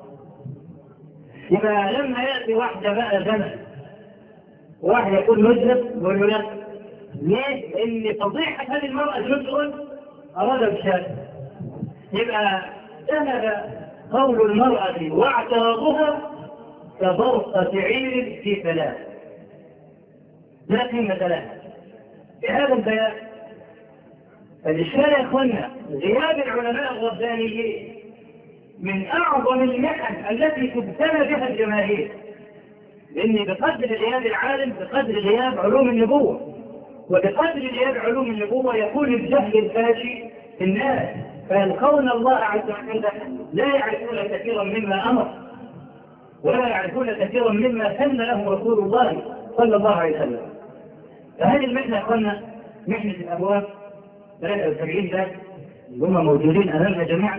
Speaker 1: يبقى لما يأتي واحدة بقى زمن واحد يكون مذنب يقول له لا، ليه؟ لأن فضيحة هذه المرأة جزء أراد بشأن. يبقى ذهب قول المرأة واعتراضها كبرقة عير في ثلاث لا قيمة لها. بهذا البيان فالإشكال يا إخوانا غياب العلماء الربانيين من أعظم المحن التي تبتلى بها الجماهير، لأن بقدر غياب العالم بقدر غياب علوم النبوة، وبقدر غياب علوم النبوة يكون الجهل الفاشي في الناس، فيلقون الله عز وجل لا يعرفون كثيرا مما أمر ولا يعرفون كثيرا مما سن لهم رسول الله صلى الله عليه وسلم. فهذه المحنة قلنا محنة الأبواب ثلاثة وسبعين ذات اللي هم موجودين أمامنا جميعا،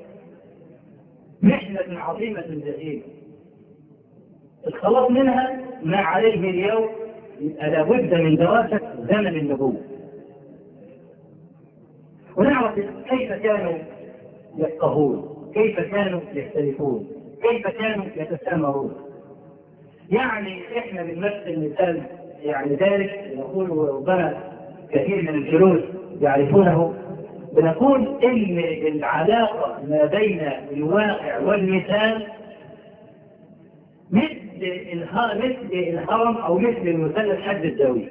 Speaker 1: محنة عظيمة جسيمة الخلاص منها ما عليه اليوم. لابد من دراسة زمن النبوة ونعرف كيف كانوا يفقهون، كيف كانوا يختلفون، كيف كانوا يتسامرون. يعني احنا بنمثل مثال يعني ذلك نقول ربما كثير من الجلوس يعرفونه، بنقول ان العلاقة ما بين الواقع والمثال مثل مثل الهرم او مثل المثلث حد الزاوية.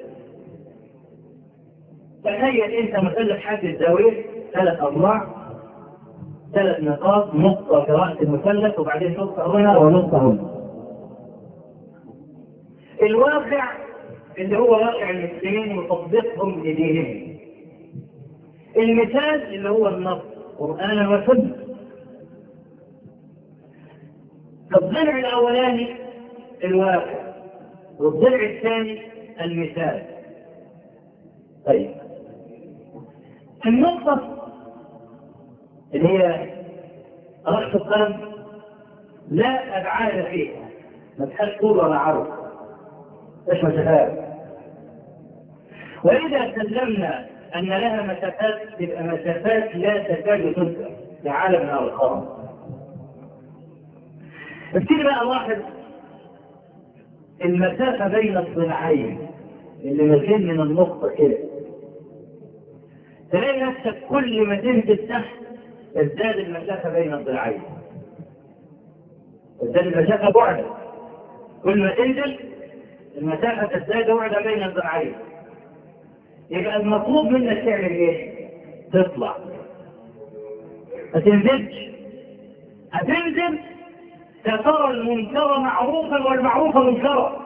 Speaker 1: تخيل انت مثلث حد الزاوية ثلاث اضلاع ثلاث نقاط، نقطة في رأس المثلث وبعدين نقطة هنا ونقطة هنا. الواقع اللي هو واقع المسلمين وتطبيقهم لدينهم، المثال اللي هو النص قرآنا وسنة. الضلع الأولاني الواقع والضلع الثاني المثال. طيب النقطة اللي هي رأس القلم لا أبعاد فيها، ما تحل طول ولا عرض، ايش مسافات. وإذا سلمنا أن لها مسافات تبقى مسافات لا تكاد تذكر في عالم الأرقام. ابتدي بقى ألاحظ المسافة بين الضلعين اللي ماشيين من النقطة كده، تلاقي نفسك كل ما تنزل تحت تزداد المسافة بين الضلعين، تزداد المسافة بعدا، كل ما تنزل المسافة تزداد بعدا بين الضلعين. يبقى المطلوب منك تعمل ايه؟ تطلع، ما تنزلش. هتنزل سترى المنكر معروفا والمعروف منكرا.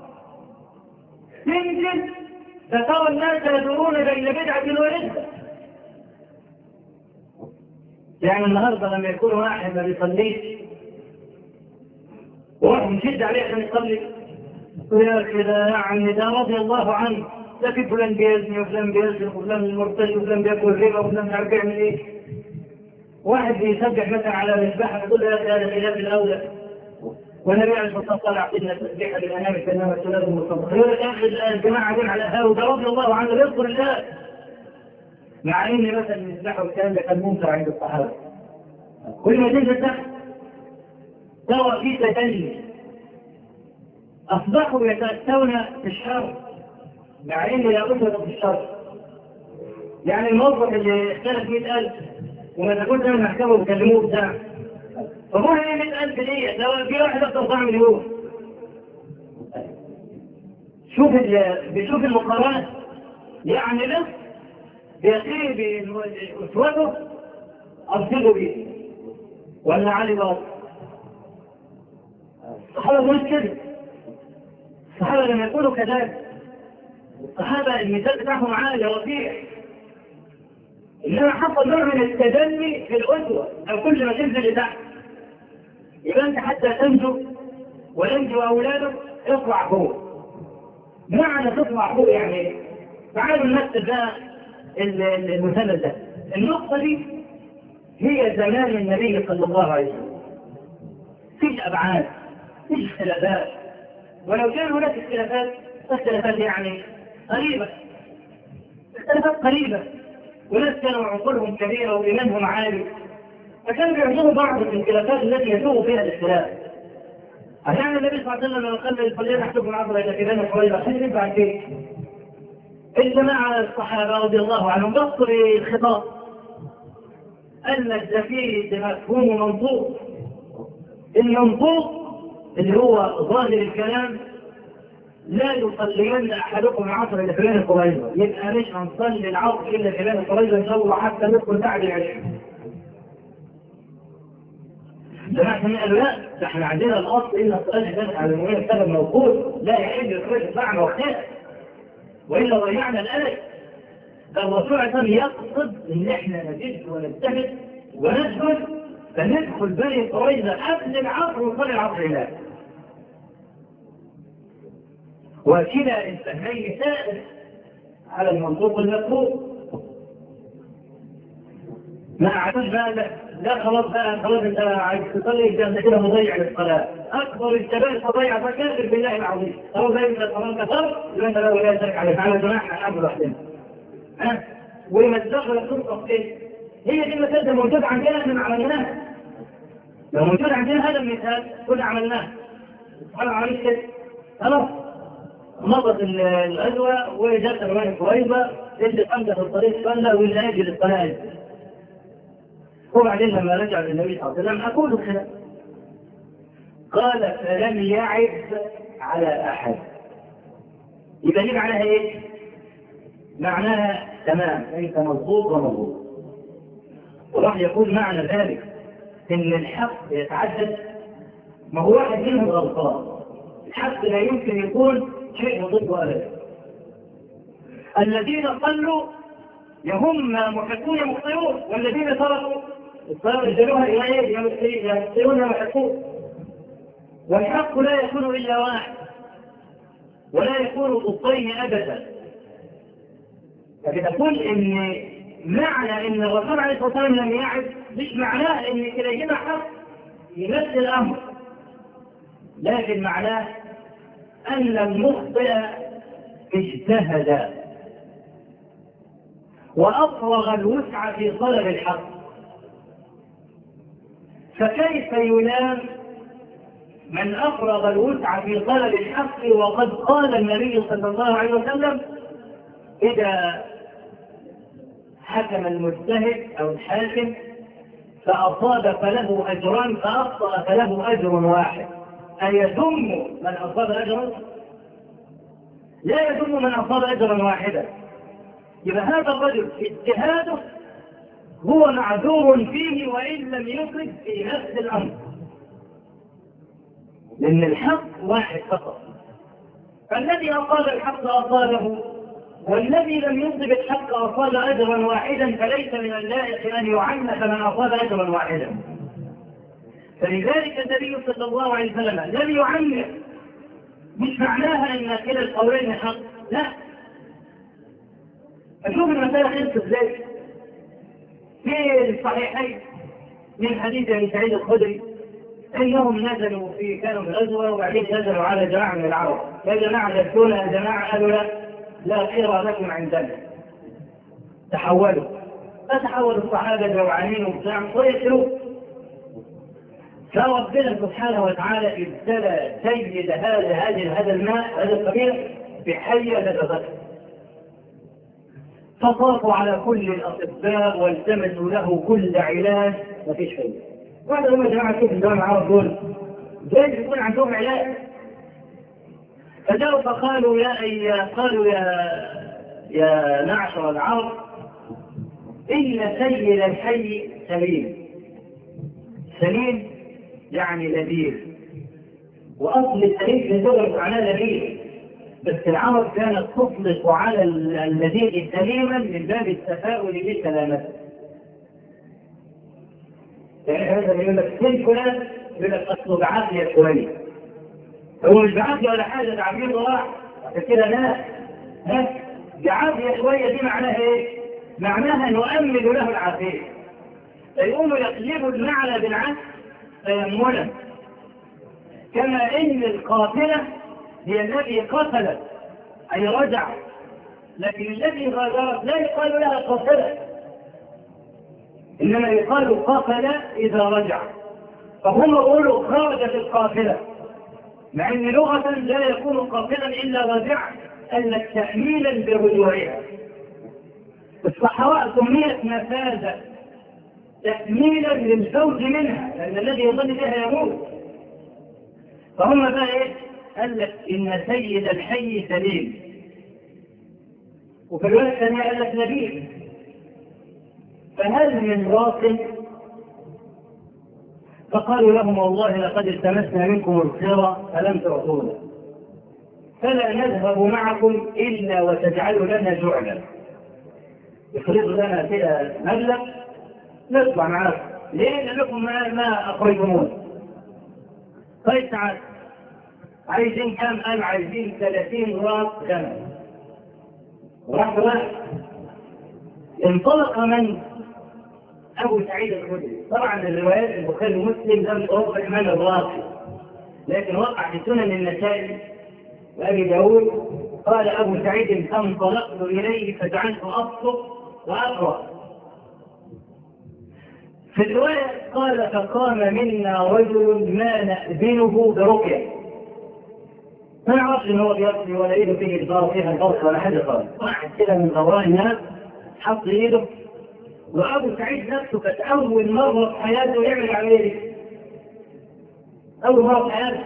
Speaker 1: تنزل سترى الناس يدورون بين بدعة وردة. يعني النهارده لما يكون واحد ما بيصليش وواحد مشد عليه عشان يصلي، يا اخي ده يعني ده رضي الله عنه، ده في فلان بيزني وفلان بيزني وفلان مرتشي وفلان بياكل ربا وفلان مش عارف يعمل ايه. واحد بيسبح مثلا على مسبحه يقول له يا اخي هذا خلاف الاولى، والنبي عليه الصلاه والسلام طلع قلنا التسبيحه بالانام كانما الثلاث المصطفى. يقول لك يا اخي الجماعه دول على هذا وده رضي الله عنه يذكر الله، مع ان مثلا المسبحه والكلام ده كان منكر عند الصحابه. كل ما تنزل تحت ترى في تدني، اصبحوا يتاتون في الشر مع ان لا أسوة في الشر. يعني الموظف اللي اختلف مئة ألف وما تكون ده المحكمة بيكلموه بتاع، فهو هي مئة ألف دي لو في واحد أكثر أربعة مليون. شوف بيشوف المقارنة، يعني نصف بيخيه بأسوته أرسله بيه ولا علي باطل. الصحابة مش كده، الصحابة لما يقولوا كذلك الصحابة المثال بتاعهم عالي رفيع، إنما حصل نوع من التدني في الأسوة. أو كل ما تنزل لتحت يبقى أنت حتى تنجو وينجو أولادك اطلع فوق. معنى تطلع فوق يعني إيه؟ تعالوا نمثل ده المثال ده. النقطة دي هي زمان النبي صلى الله عليه وسلم، فيش أبعاد، فيش اختلافات، ولو كان هناك اختلافات اختلافات يعني قريبة، اختلافات قريبة، وناس كانوا عقولهم كبيرة وإيمانهم عالي، فكانوا بيعجبوا بعض الانقلابات التي يسوغ فيها الاختلاف. عشان النبي صلى الله عليه وسلم لما قال للخليل احتكم العصر إلى كذا حوالي عشان ينفع كيف؟ الجماعة الصحابة رضي الله عنهم بصوا للخطاب، قال لك ده فيه مفهوم منطوق. المنطوق اللي هو ظاهر الكلام لا يصلين احدكم العصر الا في ليله قريظه، يبقى مش هنصلي العصر الا في ليله قريظه ان شاء الله حتى ندخل بعد العشاء. جماعه قالوا لا، ده احنا عندنا الاصل ان الصلاه كانت على المؤمنين سبب موجود لا يحل الخروج معنى وقتها والا ضيعنا الايه. ده الرسول عليه الصلاه يقصد ان احنا نجد ونجتهد وندخل فندخل بني قريظه قبل العصر ونصلي العصر هناك. وكلا الفهمين سائر على المنطوق المفهوم. ما اعتقد بقى لا خلاص بقى خلاص انت عايز تصلي انت كده مضيع للصلاه، اكبر الشباب تضيع فكافر بالله العظيم. خلاص زي ما الصلاه كفر يبقى انت لا ولا شرك عليه على جماعه احنا لوحدنا. ها وما تدخل الخطه ايه؟ هي دي المثال موجود عندنا احنا عملناها. لو موجود عندنا هذا المثال كنا عملناه. سبحان الله عليك كده. خلاص مضت الغزوة وجاءت الرواية قريبة اللي خمسة في الطريق صلى واللي أجل الصلاة. وبعدين لما رجع للنبي صلى الله عليه وسلم أقول كده قال فلم يعب على أحد. يبقى دي معناها إيه؟ معناها تمام، أنت مضبوط ومضبوط. وراح يقول معنى ذلك إن الحق يتعدد، ما هو واحد منهم غلطان، الحق لا يمكن يكون شيء ضده أبدا. الذين صلوا هم محقون مخطئون، والذين تركوا الصلاة يرجعوها إلى إيه؟ يخطئون ويحقون. والحق لا يكون إلا واحد ولا يكون ضدين أبدا. فبتقول إن معنى إن الرسول عليه الصلاة والسلام لم يعد مش معناه إن كلاهما حق يمثل الأمر، لكن معناه أن المخطئ اجتهد وأفرغ الوسع في طلب الحق، فكيف يلام من أفرغ الوسع في طلب الحق وقد قال النبي صلى الله عليه وسلم: إذا حكم المجتهد أو الحاكم فأصاب فله أجران فأخطأ فله أجر واحد. أيذم من أصاب أجرا؟ لا يذم من أصاب أجرا واحدا. يبقى هذا الرجل اجتهاده هو معذور فيه وإن لم يصب في نفس الأمر، لأن الحق واحد فقط، فالذي أصاب الحق أصابه، والذي لم يصب الحق أصاب أجرا واحدا، فليس من اللائق أن يعنف من أصاب أجرا واحدا. فلذلك النبي صلى الله عليه وسلم لم يعنف، مش معناها أن كلا القولين حق، لا. أشوف المسألة خلصت ازاي؟ في الصحيحين من حديث أبي سعيد الخدري إنهم نزلوا في كانوا في غزوة وبعدين نزلوا على جماعة من العرب، يا جماعة لفتون يا جماعة، قالوا لا لا خير لكم عندنا، تحولوا. فتحول الصحابة جوعانين وبتاع ويسلوا، فربنا سبحانه وتعالى ابتلى سيد هذا هذه هذا الماء هذا القبيل بحية تتغسل، فطافوا على كل الأطباء والتمسوا له كل علاج، ما فيش فايدة. واحد هم جماعة شوف الدول العرب دول جايز يكون عندهم علاج، فجاءوا فقالوا يا أي قالوا يا يا معشر العرب إن سيد الحي سليم. سليم يعني لذيذ، وأصل السليم في اللغة معناه لذيذ، بس العرب كانت تطلق على اللذيذ سليما من باب التفاؤل بسلامته. يعني هذا يقول لك سن فلان يقول لك أصله بعافية شوية، هو مش بعافية ولا حاجة، ده عافية راح كده، لا لا بعافية شوية دي معناها إيه؟ معناها نؤمن له العافية. فيقوموا يقلبوا المعنى بالعكس تيمنا، كما إن القاتلة هي الذي قتلت أي رجع، لكن الذي غادرت لا يقال لها قاتلة، إنما يقال قاتل إذا رجع. فهم يقولوا خرجت القاتلة، مع أن لغة لا يكون قاتلا إلا رجع، أن تأميلا برجوعها. الصحراء سميت مفازة تأميلا للفوز منها، لأن الذي يظن بها يموت. فهم بقى إيه؟ قال لك إن سيد الحي سليم، وفي الوقت الثانية قال لك نبيل. فهل من راق؟ فقالوا لهم والله لقد التمسنا منكم الخير فلم تعطونا، فلا نذهب معكم إلا وتجعلوا لنا جعلا، يخرجوا لنا كده مبلغ نطلع معاكم، ليه؟ لأنكم ما, ما أخرجتمونا. طيب تعال، عايزين كم؟ قال عايزين ثلاثين راق غنم. وراح واحد انطلق من أبو سعيد الخدري. طبعا الروايات البخاري ومسلم لم توضح من الراقي، لكن وقع في سنن النسائي وأبي داود قال أبو سعيد فانطلقت إليه فجعلت أبصق وأقرأ. في الرواية قال فقام منا رجل ما نأذنه برقية، ما نعرفش ان هو بيقضي ولا ايده فيه الضرب فيها الضرب ولا حاجه خالص، واحد كده من وراء الناس حط ايده. وابو سعيد نفسه كانت اول مره في حياته يعمل عمليه، اول مره في حياته.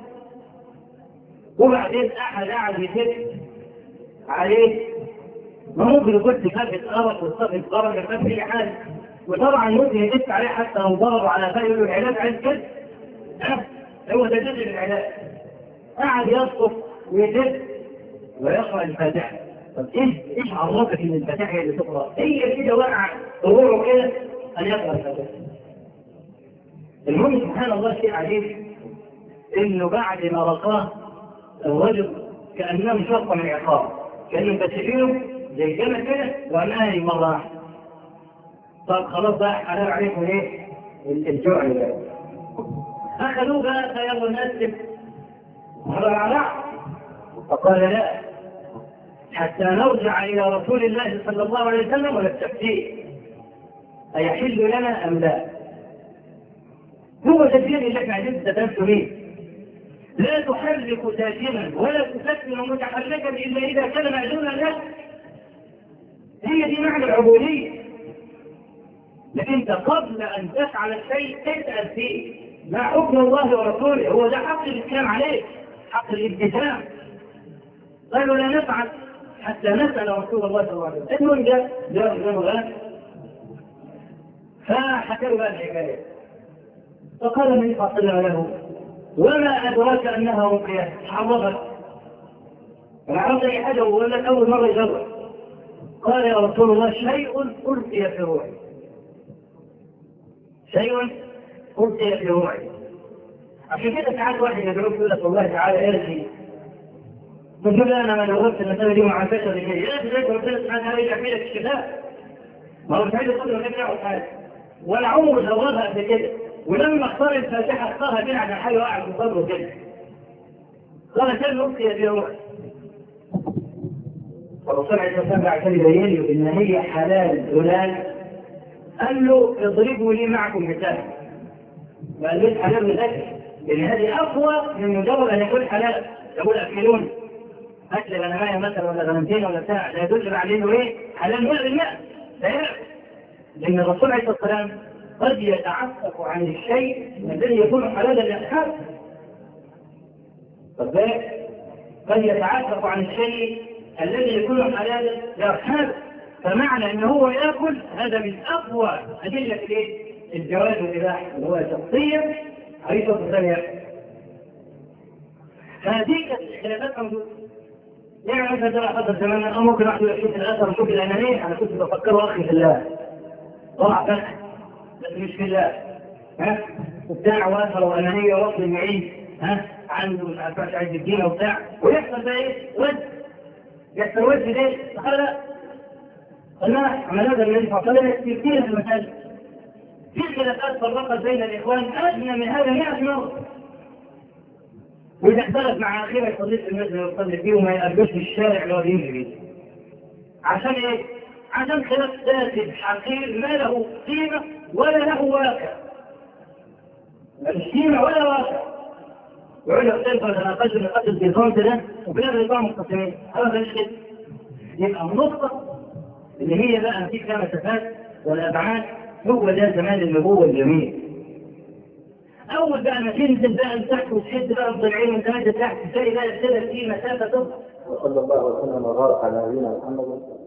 Speaker 1: وبعدين احد قاعد يسد عليه، ما ممكن يكون كافه قرف والصف قرف ما كانش فيه حاجه، وطبعا ممكن يدس عليه حتى لو ضربوا على فاي يقول له العلاج عايز كده، هو ده جزء من العلاج. قاعد يصف ويدس ويقرأ الفاتحة. طب ايش ايش عرفك ان الفاتحة هي اللي تقرأ؟ هي كده وقع طلوعه كده ان يقرأ الفاتحة. المهم سبحان الله شيء عجيب، انه بعد ما رقاه الرجل كأنه شرطة من عقاب، كأنه مفتشينه زي جمل كده وأماني مرة واحدة. طب خلاص بقى حلال عليكم ايه؟ الجوع ده. أخذوه بقى فيلا نقسم هذا العلاء، فقال لا، حتى نرجع إلى رسول الله صلى الله عليه وسلم ونستفتيه أيحل لنا أم لا؟ هو تدين اللي احنا عايزين تتنسوا ليه؟ لا تحرك ساكنا ولا تسكن متحركا إلا إذا كان مأذونا لك. هي دي معنى العبودية. لكن انت قبل أن تفعل الشيء تسأل فيه ما حكم الله ورسوله. هو ده حق الإسلام عليك، حق الالتزام. قالوا لا نفعل حتى نسأل رسول الله صلى الله عليه وسلم. المهم جاء جاء الغلام فحكوا بقى الحكاية، فقال النبي صلى الله عليه وسلم له وما أدراك أنها رقية؟ حرضت. أنا عرضت أي حاجة ولا أول مرة يجرب. قال يا رسول الله شيء ألقي في روحي، شيء ألقي في روحي. عشان كده ساعات واحد يدعوك يقول لك والله تعالى ارجي، تقول أنا ما نغرت المسألة دي مع البشر لكي يا أخي زيك ربنا سبحانه وتعالى يجعل لك الشفاء. ما هو مش عايز يقول لك يعمل حاجة ولا عمره جربها قبل كده، ولما اختار الفاتحة اختارها بين عن حاجة واحد مصره كده. قال كان ألقي في روحي. فالرسول عليه الصلاة والسلام عشان يبين له إن هي حلال دلال قال له اضربوا لي معكم مثال. ما قالوش حلال بالأكل، لأن هذه أقوى من مجرد أن يكون حلال. يقول أكلون أكل غنماية مثلا ولا غنمتين ولا بتاع، لا يدل عليه إيه؟ حلال مئة بالمئة. لا يعرف، لأن الرسول عليه الصلاة والسلام قد يتعفف عن الشيء الذي يكون حلالا لأصحابه. طب قد يتعفف عن الشيء الذي يكون حلالا لأصحابه، فمعنى أنه هو يأكل هذا من أقوى أدلة الجواز والإباحة، وهو شخصيا عريضة الثانية. فهذه كانت الخلافات موجودة. يعني مثلا ترى حضر زمان أو ممكن واحد يشوف الأثر ويشوف الأنانية. أنا كنت بفكر أخي في الله طلع فتح بس مش في الله، ها وبتاع وأثر وأنانية وصل معين، ها عنده مش عارف عايز الدين وبتاع، ويحصل بقى إيه؟ ود يحصل ود ليه؟ قال لا قال لا عمل هذا النبي صلى الله عليه وسلم كثير في المساجد. في خلافات فرقت بين الإخوان أدنى من هذا مئة مرة. وإذا اختلف مع أخيرا يصلي في المسجد ويصلي فيه وما يقابلوش في الشارع اللي هو بيجري. عشان إيه؟ عشان خلاف فاسد حقير ما له قيمة ولا له واقع. مش قيمة ولا واقع. يقول لك تنفع أنا قدر قتل في الخمس ده وبلاد الإقامة مقسمين. هذا مش كده. يبقى النقطة اللي هي بقى نتيجة فيها مسافات والأبعاد هو ده زمان النبوة الجميل. أول بقى ما تنزل بقى لتحت وتشد بقى الضلعين وانت ماشي تحت تلاقي بقى ابتدت في مسافة تصل.
Speaker 2: وصلى الله وسلم وبارك على نبينا محمد